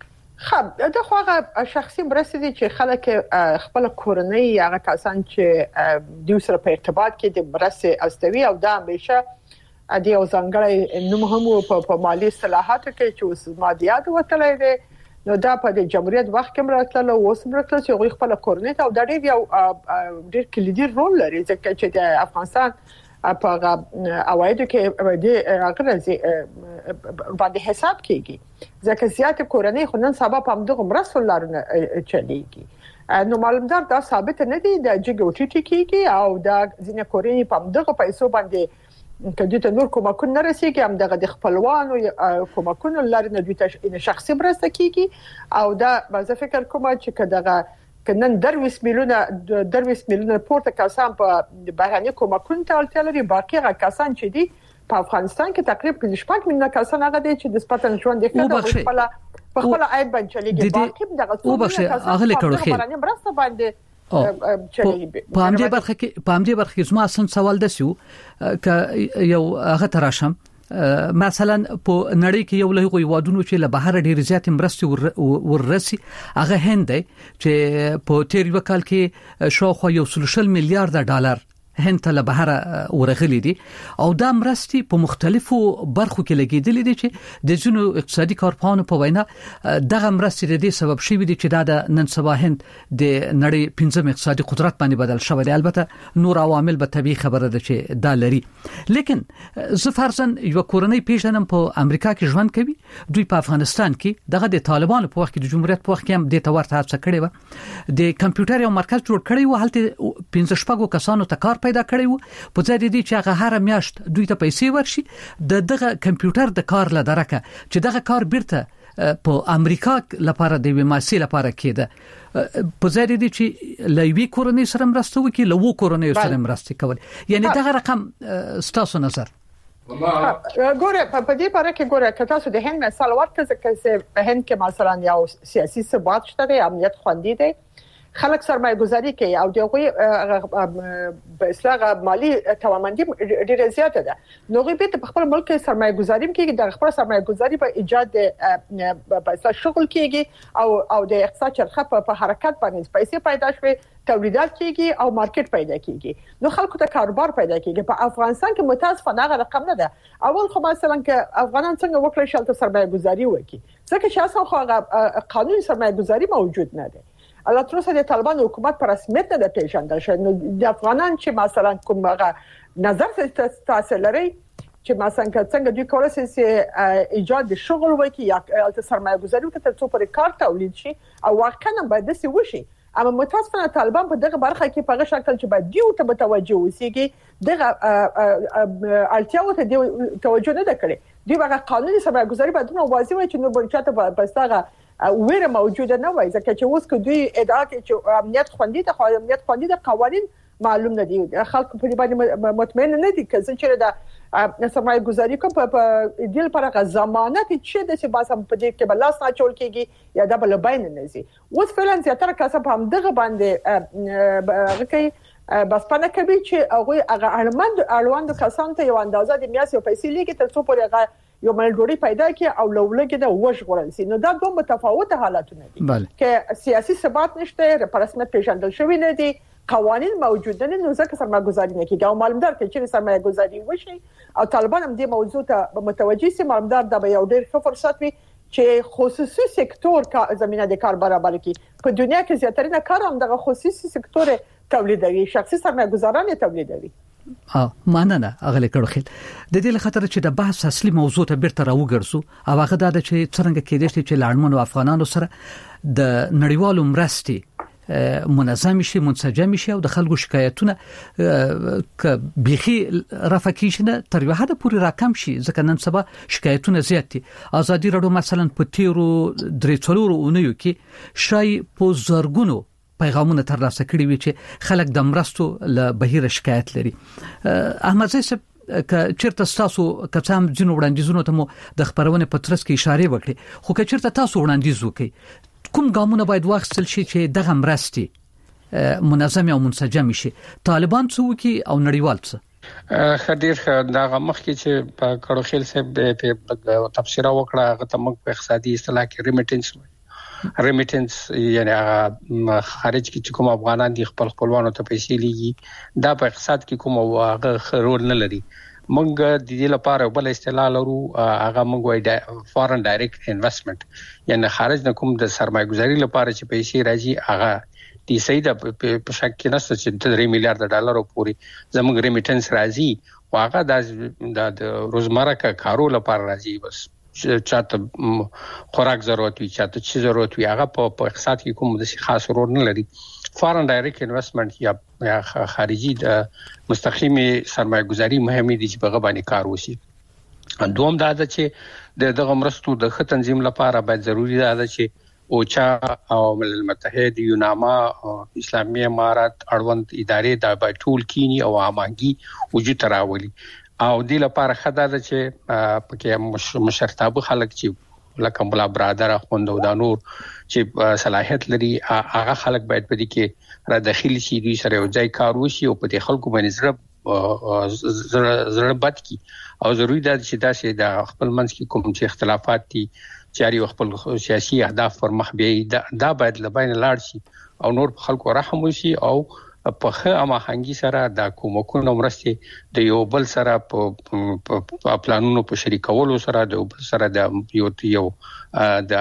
خب دا خو هغه شخصي مرستې دي چې خلک خپل کورنۍ هغه کسان چې دوی سره په ارتباط کې د مرستې استوي او دا همیشه د یو ځانګړي نوم هم په مالی اصلاحاتو کې چې اوس مادیات وتلې دي نو دا په جمهوریت وخت کې مراتله اوس مراتله چې غوښ خپل کورنۍ ته دا ډېر کلیدي رول لري ځکه چې د افغانستان په اوایدو کې د اغرضی باندې حساب کیږي ځکه زیات کورنۍ خو نن سبا په همدغه مرستو لارونه چلیږي. نو معلومدار دا ثابت نه دي د جګو ټی کیږي او دا ځینې کورنۍ په همدغه پیسو باندې کله ته نور کومکونه رسیږي همدغه د خپلوانو کومکونه لارونه دوی ته شخصي مرسته کیږي او دا به فکر کوم چې کداغه کنن 20 میلیونه پورته کسان په بهرني کومکونه ته اړتیا لري باقي هغه کسان چې دي په افغانستان کې تقریبا 15 میلیونه کسان هغه دي چې د سپاتن ژوند دي په خپل عاید باندې چلیږي باقي دغه څه اغلی کړو خیر بهرني مرسته باندې په همدې برخه کې زما اصل سوال دسیو ک یو هغه تراشم مثلا په نړۍ کې یو له هیوادونو چې له بهر ډیر زیات مرستې وررسي هغه هند دی چې په تیر وکال کې شاوخوا 1 میلیارډ ډالر هند ته له بهر ورغلي دي او دا مرستې په مختلفو برخو کې لګیدلې دي چې د ځینو اقتصادي کارپوهانو په وینا دغه مرستې د دې سبب شوی دي چې دا د نن سبا هند د نړۍ پنځم اقتصادي قدرت باندې بدل شوی دی. البته نور عوامل به طبيعي خبره ده چې دا لري لیکن زه فرضاً یو کورنۍ پیژنم په امریکا کې ژوند کوي دوی په افغانستان کې دغه د طالبانو په وخت کې د جمهوریت په وخت کې هم د تورته هڅه کړې و د کمپیوټر یو مرکز جوړ کړی و هلته 15 کسانو ته کار پیدا کړی وو په ځای دي چې هغه هر میاشت دوی ته پیسې ورشي دغه کمپیوټر د کار لدارکه چې دغه کار بیرته په امریکا لپاره د وماسي لپاره کېده په ځای دي چې لوي کورنۍ سره مرسته وکړي لوو کورنۍ سره مرسته کول یعنی دغه رقم ستاسو نظر ګوره په دې باره کې ګوره که تاسو د هند مثال ورته ځکه په هند کې مثلا یو سیاسي ثبات شته امنیت خوندي دی خلک سرمایه گذاری کوي او دغه په اصلاح مالی توانمندي ډیره زیاته ده نو غوښتل په خپل ملک کې سرمایه گذاری کوي د خپل سرمایه گذاری په ایجاد په اصلاح شغل کیږي او د اقتصاد چرخه په حرکت باندې پیسې پیدا شوي تولیدات کیږي او مارکیټ پیدا کیږي نو خلکو ته کاروبار پیدا کیږي په افغانستان کې متاسفانه هغه رقم نه ده اول خو مثلا کې افغانان څنګه وکړي شلته سرمایه گذاری وکړي ځکه چې اصلا خو قانوني سرمایه گذاری موجود نه ده الله تر اوسه د طالبان حکومت پر رسمیت نه پیژندل شوی نو د افغانان چې مثلا کومه نظر تاسو لري چې مثلا څنګه دوی کولای شي ایجاد شغل وکړي یا سرمایه گذاری وکړي تر څو پر کار تولید شي او واقعا باید داسې وشي اما متاسفانه طالبان په دغه برخه کې په هغه شکل چې باید دیو ته متوجه وسیږي دغه التیاو ته توجه نه کړي دوی هغه قانوني سرمایه گذاری باید نو واضح وي چې نو بلچاته بساغه ویره موجوده نه وای ځکه چې اوس که دوی ادعا کوي چې امنیت خوندي د امنیت خوندي د قوانين معلوم نه دي. خلکو په دې باندې مطمئن نه دي چې چیرې دا سرمایه گذاری کوم په دې لپاره ضمانت چې د څه باسم په دې کې بل لاس نه چول کېږي یا د بل بین نه زی. اوس فعلا زیاتره کسب هم دغه باندې غکي بس پنه کوي چې هغه اړوند کسان ته یو اندازه د میاسي پیسې لګي تر څو پورې هغه یو ملګری پیدا کی او لولګي د وژغورل سي. نو دا دوه متفاوته حالتونه دي چې سیاسي ثبات نشته، په رسمیت پیژندل شوی نه دي، قوانين موجود نه، نو ځکه سرمایه گذاري نه کیږي. او معلومدار چې سرمایه گذاري وشي او طالبان هم دې موضوع ته متوجي سي، معلومدار دا به یو ډېر ښه فرصت وي چې خصوصي سکتور کا زمينه د کار برابر کی. په دنیا کې زیاتره نه کار هم د خصوصي سکتور تولیدوي، شخصي سرمایه گذاران تولیدوي. مننه اغلی کړو خل د دې لخطر چې د بحث اصلي موضوع ته بیرته راوګرځو او هغه دا چې څنګه کېدای شي چې لاړمنو افغانانو سره د نړیوالو مرستې منظم شي، منسجم شي او د خلکو شکایتونه ک بيخي رافقیشنه تر یو حد پورې راکم شي، ځکه نن سبا شکایتونه زیات دي. ازادي رادیو مثلا په تیرو 3 اونیو کې شای په زرګونو پیغامونه ترلاسه کړي وي چې خلک د مرستو له بهیر شکایت لري. احمد زئی صاحب ک چیرته تاسو کڅام جنو وړاندیزونه ته مو د خبرونه په ترڅ کې اشاره وکړي، خو ک چیرته تاسو وړاندیز وکړي کوم ګامونه باید واخیستل شي چې دغه مرستې منظم او منسجم شي؟ طالبان څو کې او نړیوال څه خدیر دا مخ کې چې په کړو خیل صاحب په تفسیر وکړه هغه ته موږ په اقتصادي اصطلاح کې ریمیټنس یعنی خارج کې کوم افغانان دي خپل خپلوانو ته پیسې لیږي، دا په اقتصاد کې کوم واغه رول نه لري. موږ د دې لپاره بل اصطلاح لرو، هغه موږ وایي فارن ډایرکټ انویسټمنټ، یعنی خارج نه کوم د سرمایه گذاري لپاره چې پیسې راځي هغه د سیده په شک کې نشته چې 3 میلیارډ ډالر پورې زموږ ریمیټنس راځي، واغه د روزمره کارو لپاره راځي. بس چاته خوراک ضرورت وي، چاته چی ضرورت وي، هغه په اقتصاد کې کوم د خاص رول نه لري. فارن ډایرکټ انویسټمنټ یا خارجي د مستقیمه سرمایه گذاري مهمه دي چې په غو باندې کار وشي. دوم دا ده چې دغه مرستو د ښه تنظیم لپاره باید ضروری ده چې اوچا او ملل متحد، یوناما، اسلامي امارات، اړوند ادارې دا باید ټول کینی او امانګي وجود راولي. او دې لپاره خدای ده چې پکې مشرتابه خلک چې لکه مولا برادر خوند او د نور چې صلاحیت لري هغه خلک باید په دې کې را داخلي شي، دوی سره یو ځای کار وشي او په دې خلکو باندې زړه بد کی. او ضروری ده چې دا چې د خپل منځ کې کوم چې اختلافات دي چې خپل سیاسي اهداف پر مخ بیاي، دا باید لباین لاړ شي او نور خلکو رحم وشي او په خه اماهنګي سره د کومکونو مرستې د یو بل سره په پلانونو په شریکولو سره د بل سره د یو د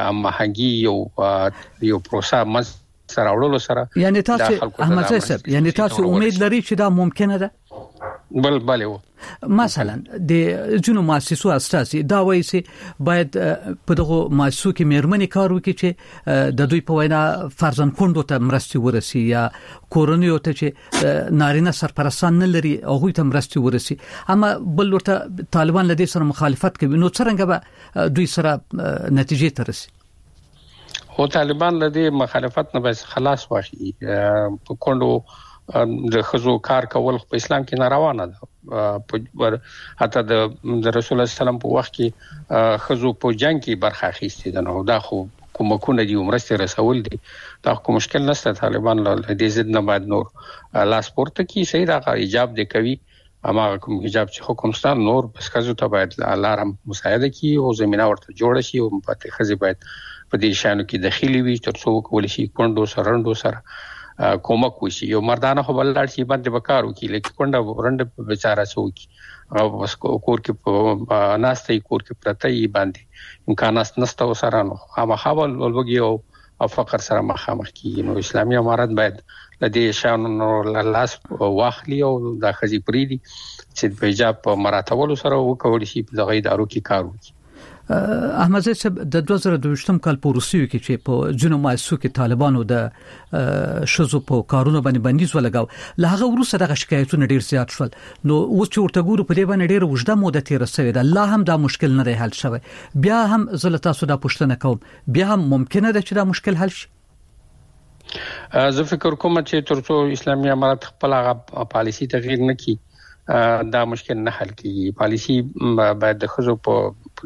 اماهنګي یو پروسه مز سره وړلو سره. یعنی تاسو احمد زئی صاحب یعنی تاسو امید لري چې دا ممکنه ده؟ بله مثلا د جنو مؤسسو اساسي دا وایي چې باید په دغه مؤسسو کې مېرمنې کار وکړي چې د دوی په وینا فرزند کندو ته مرستې ورسي یا کورونیو ته چې نارینه سرپرستان نه لري هغه ته مرستې ورسي. اما بل ورته طالبان لدې سره مخالفت کوي، نو څنګه به دوی سره نتیجې ته رسي؟ او طالبان لدې مخالفت نه بس خلاص واشي. په کندو د خزو کار کول په اسلام کې ناروا نه ده. حتی د رسول الله سلام په وخت کې خزو په جنگ کې برخه اخیستې ده، نو دا خو کومکونه دي مرسته رسول دي، دا کوم مشکل نشته. طالبان له دې ضد نه باید نور لاس پورته کی، صحیح دا ایجاب دي کوي، اما کوم ایجاب چې حکومتستان نور بس خزو ته باید لارم مساعده کی او زمينه ورته جوړ شي او په خزي باید په دې شانو کې داخلي وي تر څو کول شي کندو سرندو سره کومک وشي. یو مردانه خو بل لار شي باندې وکارو کی، لکه کونډه ورنده بیچاره سوکي او بس کور کې په ناستې کور کې پرته باندې امکانات نشته وسره نو هغه حوال ولوګي او فقر سره مخامخ کیږي. نو اسلامي امارات باید لدې شانو لاس واخلي او د خزي پریدي چې په ایجاب په مراتبولو سره وکول شي په دغه ادارو کې کار وکړي. احمد زئی صاحب د 2022م کال په روسیو کې چې په جنوب ماسو کې طالبانو د شذو په کارونو باندې بندیز ولګاو، له هغه وروسته د شکایتونو ډیر زیات شول. نو اوس چې ورته ګورو په دې باندې ډیر وژده موده تیر شوې ده، الله هم دا مشکل نه دی حل شوی. بیا هم زه تاسو دا پوښتنه کوم، بیا هم ممکنه ده چې دا مشکل حل شي؟ زه فکر کوم چې ترڅو اسلامي امارات خپل پالیسی تغییر نکړي دا مشکل نه حل کیږي. پالیسی باید د خزو په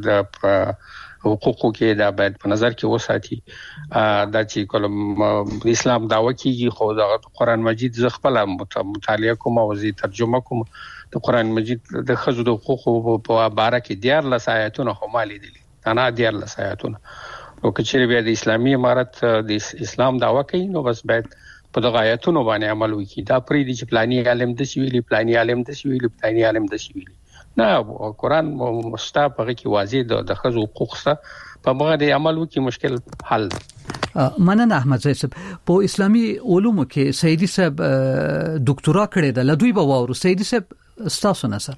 حقوقو کې دا باید په نظر کې وساتي. دا چې کوم اسلام داوا کیږي خو د قران مجید ز خپل مطالعه کوم او زی ترجمه کوم د قران مجید د خزو د حقوقو په اړه کې 14 آیاتونه هم لیدلي. انا 14 آیاتونه او کچېره بیا د اسلامي امارات د اسلام داوا کوي نو بس باید په دغه آیاتونو باندې عمل وکړي. دا پرې دي چې پلاني عالم د سویلي پلاني عالم د سویلي پلاني عالم د سویلي نه قرآن مستاپ هغه کې واضح د خزو حقوق سره په مغه د عمل وکړي مشکل حل. مننه احمد زئی صاحب. په اسلامي علومو کې سیدی صاحب ډاکټرا کړی د لدوی به وورو. سیدی صاحب تاسو نظر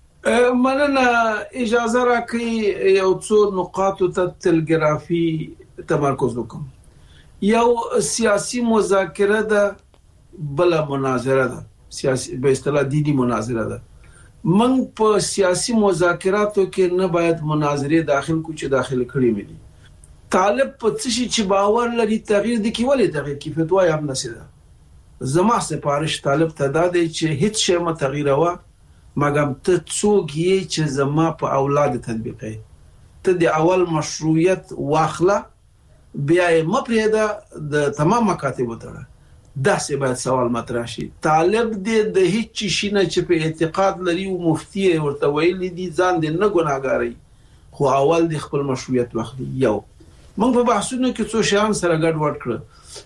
مننه اجازه راکړئ یو څو نقاط ته تلګرافي تمرکز وکم. یو سیاسي مذاکره ده بل مناظره ده سیاسي به اصطلاح دینی مناظره ده. من په سیاسي مذاکراتو کې نه باید مناظره داخل کو چې داخل کړی مې دي. طالب په څه شي چې باور لري تغییر د کې ولې تغییر کې فتوا یې هم نشي. زما سپارښت طالب ته دا دی چې هیڅ شی ما تغییر وا مګم ته څوک یې چې زما په اولاد تطبیقي ته د اول مشروعیت واخله بیا یې مپریده د تمام مکاتب وتره. دا څه باید سوال مطرح شي. طالب دې د هیڅ شي نه چې په اعتقاد لري او مفتي ورته ویل دي ځان دې نه ګناګاري خو اول د خپل مشروعیت واخلي. یو موږ په بحثونو کې څو شیان سره ګډ وډ کړ.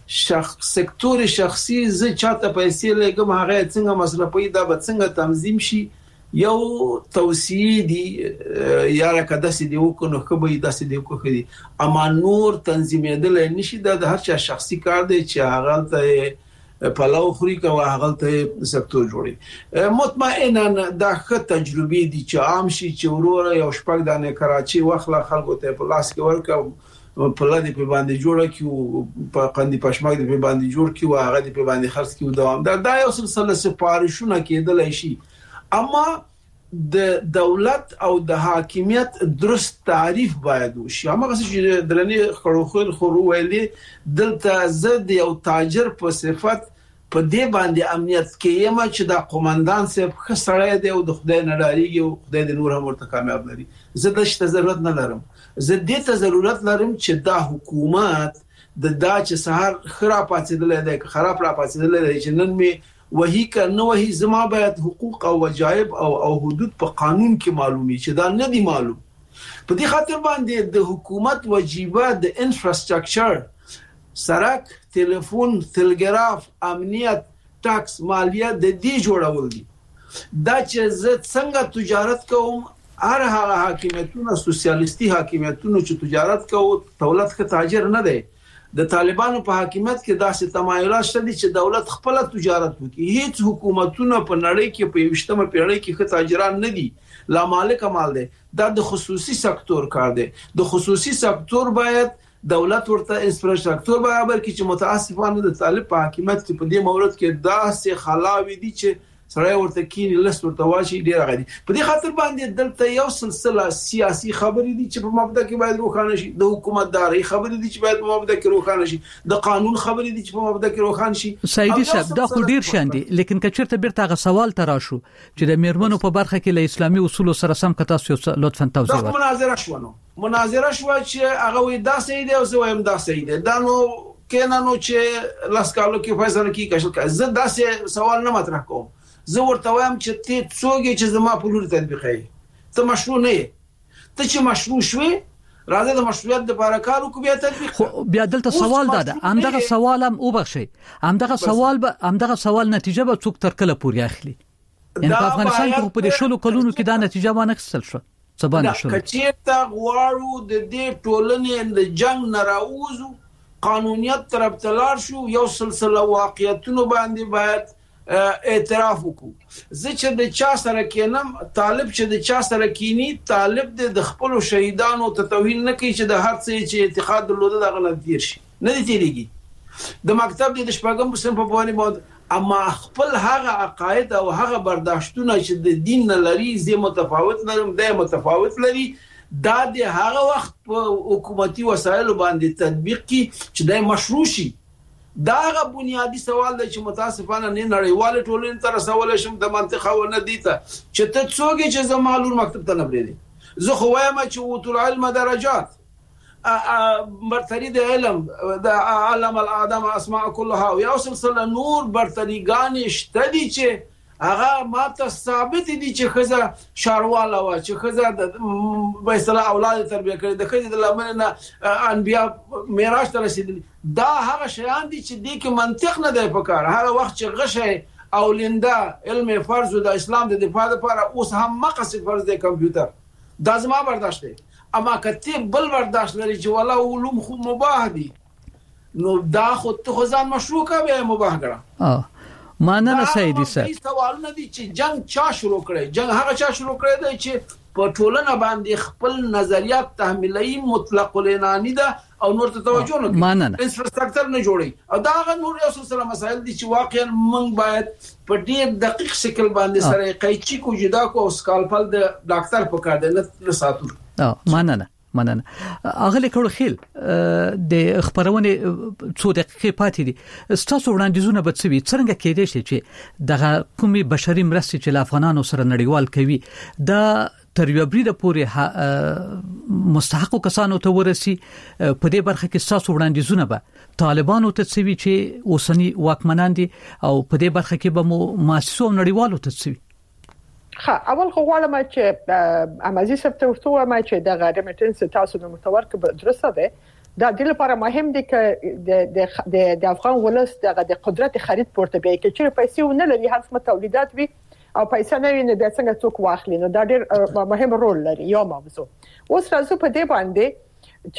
سکتور شخصي زه چاته پیسې لګم هغه څنګه مصرفي دا به څنګه تنظیم شي. یو توصیه دي یا راکده سي دی وکړو خو به داسې دی وکړي اما نور تنظیمېدل نشي. دا د هر چا شخصي کار دی چې هغه ته پلاو خوري کوي هغه ته سکتور جوړي. مطمئنا دا ښه تجربه دي چې عام شي چې وروره یو شپږ دانه کراچي واخله خلکو ته په لاس کې ورکړ په لدی په باندې جوړه کیو په قندي پښماګ دی په باندې جوړ کیو هغه دی په باندې خرڅ کیو دوام دا یو سلسله سپارښتونه کېدل شي. اما د دولت او د حاکمیت درست تعریف باید وشي. هغه چې درنې خړو ویلي دلته زد یو تاجر په صفت په دې باندې امنیت کې یم چې د قومندان صاحب خسړې دی او د خدای نه ډاریږي او خدای دې نور هم ورته کامیاب لري. زه د شته ضرورت نه لرم. زه دې ته ضرورت لرم چې دا حکومت دا چې سحر خراب پاتېدل دی خراب را پاتېدل دی چې نن می وਹੀ کنه وਹੀ زما باید حقوق او وجایب او حدود په قانون کې معلومي چې دا نه دی معلوم. په دې خاطر باندې د حکومت واجبہ د انفراستراکچر سړک ټلیفون تلګراف امنیت ټاکس مالیه د دې جوړول دي. دا چې زه څنګه تجارت کوم هر هغه حاکمیتونه سوسیالیستي حاکمیتونه چې تجارت کوي دولت ښه تاجر نه دی. د طالبانو په حاکمیت کې داسې تمایلات شته چې دولت خپل تجارت وکړي. هیڅ حکومتونه په نړۍ کې په 20مه پیړۍ کې ښه تاجران نه دي. لا مالک مال دی. دا د خصوصي سکتور کار دی. د خصوصي سکتور باید دولت ورته انفراستراکچر برابر کړي چې متاسفانه د طالب په حاکمیت کې په دې مورد کې داسې خلاوي دي چې سره ورته کینی لست ورته واشي ډیر غدي. په دې خاطر باندې دلته یو سلسله سیاسي خبرې دي چې په مبدا کې باید روښانه شي. د حکومتداري خبرې دي چې باید په مبدا کې روښانه شي. د قانون خبرې دي چې په مبدا کې روښانه شي. سیدی صاحب دا خو ډیر شان دي لیکن کچرته بیرته غ سوال تراشو چې د میرمنو په برخه کې له اسلامي اصول سره سم کتا لطفا توضیح ورکړئ. مناظره شو چې هغه وې دا صحیح دی او زه وایم دا صحیح دی. دا نو کینانو چې لاس کالو کې فیصله کی کښل زه دا سوال نه مطرح کوم. زه ورته وایم چې ته څوک چې زما په لور تطبیقي ته مشروع نه ته چې مشروع شوي راځه د مشروعیت د لپاره کار وکړو بیا تطبیق. خو بیا دلته سوال ده همدغه سوال هم وبخشي همدغه سوال نتیجه به څوک تر کله پورې اخلي. ان په افغانستان کې په دې شلو کلونو کې دا نتیجه وانه کسل شو سبانه شو. کچېرته غواړو د دې ټولنې د جنگ نه راوځو قانونیت طرف تلار شو یو سلسله واقعیتونو باندې باید اعتراف وکړو. زه چې د چا سره کینم طالب چې د چا سره کینی طالب د خپل شهیدانو ته توهین نه کوي چې د هر څه چې اعتقاد درلوده دغه نه دیر شي نه دي تیریږي. د مکتب د شپږم سم په باندې اما خپل هغه عقاید او هغه برداشتونه چې د دین نه لري زه متفاوت لرم د متفاوت لري دا د هغه وخت په حکومتي وسایل باندې تطبیق کی چې د مشروع شي. دا غو بنیادی سوال دی چې متاسفانه نه نړیوال ټولنې تر رسول شم د منطقه و نه دي ته چې ته څوک چې زمالور مکتب ته نه بریدي زه خو وایم چې وطول علم درجات برتری د علم د علم الادم اسماء كلها او یو سلسله نور برتریګان شته دي چې هغه ماته ثابت دي چې خزه شارواله وا چې خزه د بيصله اولاد تربیه کړي د خزه د لمنه انبیا میراث ته رسیدلي دا هغه شیان دي چې د کې منطق نه دی پکار هغه وخت چې غشه او لنده علم فرض د اسلام د دفاع لپاره اوس هم مقصد فرض د کمپیوټر دا زما برداشت دی اما کته بل برداشت لري چې ولا علوم خو مباح دي نو دا خو ته ځان مشروع کوي مباح ګره مانه سیدی سر سوالونه دي چې جنگ چا شروع کړي جنگ هغه چا شروع کړي دی چې په ټولنه باندې خپل نظریات تحمیلي مطلق العنانی ده او نور ته توجه نه کوي انفراستراکچر نه جوړي او دا هغه نور یو سلسله مسایل دي چې واقعا موږ باید په ډیر دقیق شکل باندې سره قیچی کو جدا کو او سکالپل د ډاکټر په کار دی نه ساتو مننه اغلی کړو خیل د خبرونه څو دقیقې پاتې دي ستاسو وړاندیزونه به څه وي څنګه کېدای شي چې دغه کومي بشري مرستې چې افغانانو سره نړیوال کوي د تر یو بریده پورې مستحقو کسانو ته ورسي په دې برخه کې ستاسو وړاندیزونه به طالبانو ته څه وي چې اوسنی واکمنان دي او په دې برخه کې به مؤسسو نړیوالو ته څه وي اول خو غواړم چې امازي سپته ورته ما چې د غاډمټنس تاسو د متورک درسته ده د دې لپاره مهم دي چې د افغان ولس د قدرت خرید پورته به کې چې پیسې ونه لري هڅه تولیدات وي او پیسې نه وي نه د څنګه څوک واخلي نو دا ډېر مهم رول لري یو موضوع اوس راځو په دې باندې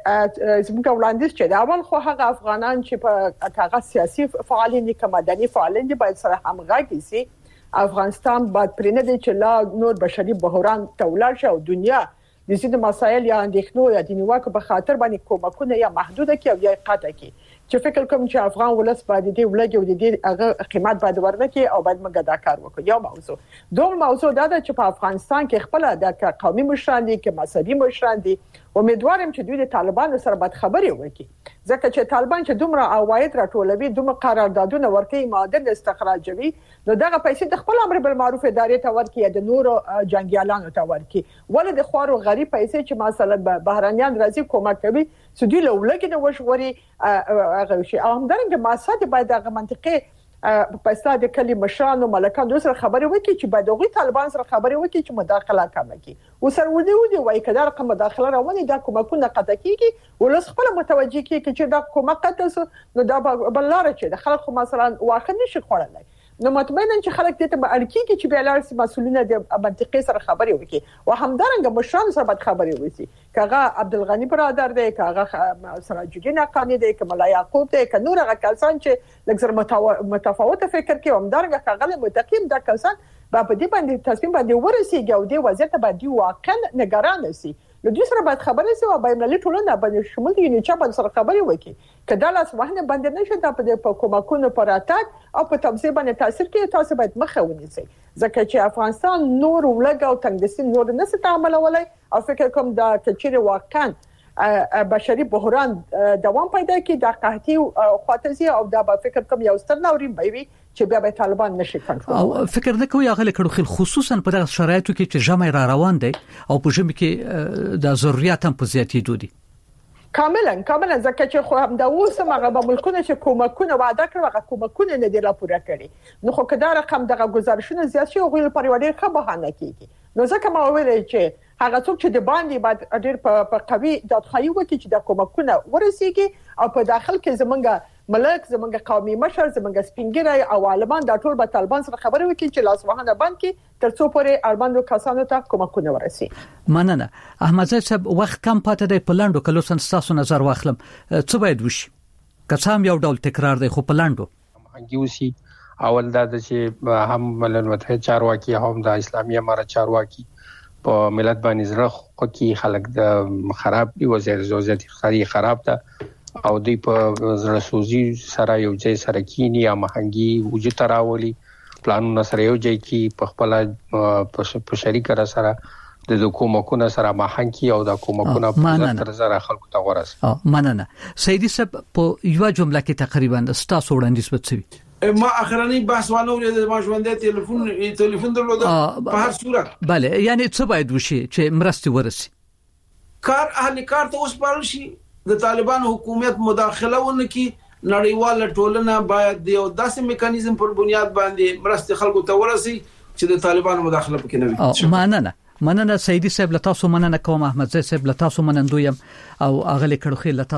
چې زموږ وړاندیز چې دا اول خو هغه افغانان چې په هغه سیاسي فعالین دي که مدني فعالین دي باید سره همغږي سي افغانستان باید پرې نه دی چې لا نور بشري بحران ته ولاړ شي او دنیا د ځینې مسایل یا اندېښنو یا د نیوکو په خاطر باندې کومکونه یا محدوده کړي او یا قطع کړي چې فکر کوم چې افغان ولس باید دې ولګي او دې هغه قیمت باید ورنکړي او باید موږ دا کار وکړو یو موضوع دوم موضوع دا ده چې په افغانستان کې خپل د قومي مشران دي کې مذهبي مشران دي امیدوارم چې دوی د طالبانو سره باید خبرې وکړي ځکه چې طالبان چې دومره عواید راټولوي دومره قراردادونه ورکوي معادن استخراجوي نو دغه پیسې د خپل امر بالمعروف ادارې ته ورکړي د نورو جنگیالانو ته ورکړي ولې د خوارو غریب پیسې چې مثلا بهرانيان راځي کومک کوي سودی له ولګي د وشوري هغه شي همدارنګه ماساد باید دغه منطقي په استاد کلی مشرانو ملکانو سره خبرې وکړي چې باید هغه طالبان سره خبرې وکړي چې مداخله کم کړي او سره ودی وای کدا رقم مداخله روانه دا کومکونه قطع کیږي ولس خپل متوجي کیږي چې دا کومه قطع نو دا بلاره چې د خلکو مثلا واخد نشي خوړلای نو مطمئنا چې خلک دې ته اړکیږي چې بیا لارسي مسولینه د منطقې سره خبرې وکړي او همدارنګه مشران سره باید خبرې وکړي کاغه عبدالغنی برادر دی کاغه سراج الدین اقانی دی کمال یعقوب دی ک نور هغه کسان چې لږ متفاوت فکر کوي همدارنګه کاغه متقیم د کسان په دې باندې تصمیم باندې ورسیږي او د وضعیت باندې واقعا نگران شي نو دوی سره باید خبرې سي او بینالمللي ټولنه باندې شمول دي چې په سره خبرې وکړي کله لاس وهنه باندې نشي دا په کومکونو پر اتاک او په تبصره باندې تاثیر کوي تاسو باید مخه ونیسئ ځکه چې افغانستان نور ولګ او تنګسي نور نه ست عمل ولای او فکر کوم دا کچېره واقعا بشري بحران دوام پیدا کوي د قحطي او خاطزي او دا به فکر کوم یو ستر نوري بيوي چې بیا به طالبان نشي کنټرول او فکر نه کوي هغه کړو خل خصوصا په دغه شرایطو کې چې جمع را روان دي او په جمع کې د ضرورت هم په زیاتېدو دي کاملا ځکه چې خو هم دا اوسه هغه به ملکونه چې کومکونه وعده کړو هغه کومکونه نه دی لا پوره کړی نو خو کدا رقم دغه گزارشونه زیات شي او غوړي پریوړې ښه بهانه کیږي نو ځکه ما ویل چې هغه څوک چې د باندې بعد ډېر په قوي دادخواهی وکړي چې د کومکونه ورسیږي او په داخل کې زمونږ ملک زمونږ قومي مشر زمونږ سپینګری او عالمان د ټول به طالبان سره خبرې وکړي چې لاس وهنه بند کړي ترڅو پورې اړوندو کسانو ته کومکونه ورسي مننه احمدزاد صاحب وخت کم پاتې دی په لاندو کلو سنستاسو نظر واخلم څه باید وشي کڅام یو ډول تکرار دی خو په لاندو انګیوسی اول دا چې هم ملل متحد چارواکي هم د اسلامي امارت چارواکي په ملت باندې زړه کې خلک د خراب دی وضعیت اقتصادي خراب ده او دی په زړه سوزي سره یو ځای سره کینی یا مهنګي وجود راولي پلانونه سره یو ځای کې په خپل په شریک سره د کومکونو سره ماهنګي او د کومکونو په تر زره خلکو ته ورسي. مننه سیدی صاحب په یو جمله کې تقریبا ستاسو وړاندیز وڅوي. ما اخرنی بحث وانه ولې ما ژوندې ټلیفون درلود په هر صورت. bale یعنی څه باید وشي چې مرستي ورسي؟ کار اهل کار ته وسپارل شي، د طالبان حکومت مداخله ونکي، نړیواله ټولنه باید یو داسې میکانیزم پر بنیاد باندې مرستي خلکو ته ورسي چې د طالبان مداخله پکې نه وي. مننه سیدی صاحب لتاسو مننه کوم، احمد زئی صاحب لتاسو منندویم او اغلی کړو خیل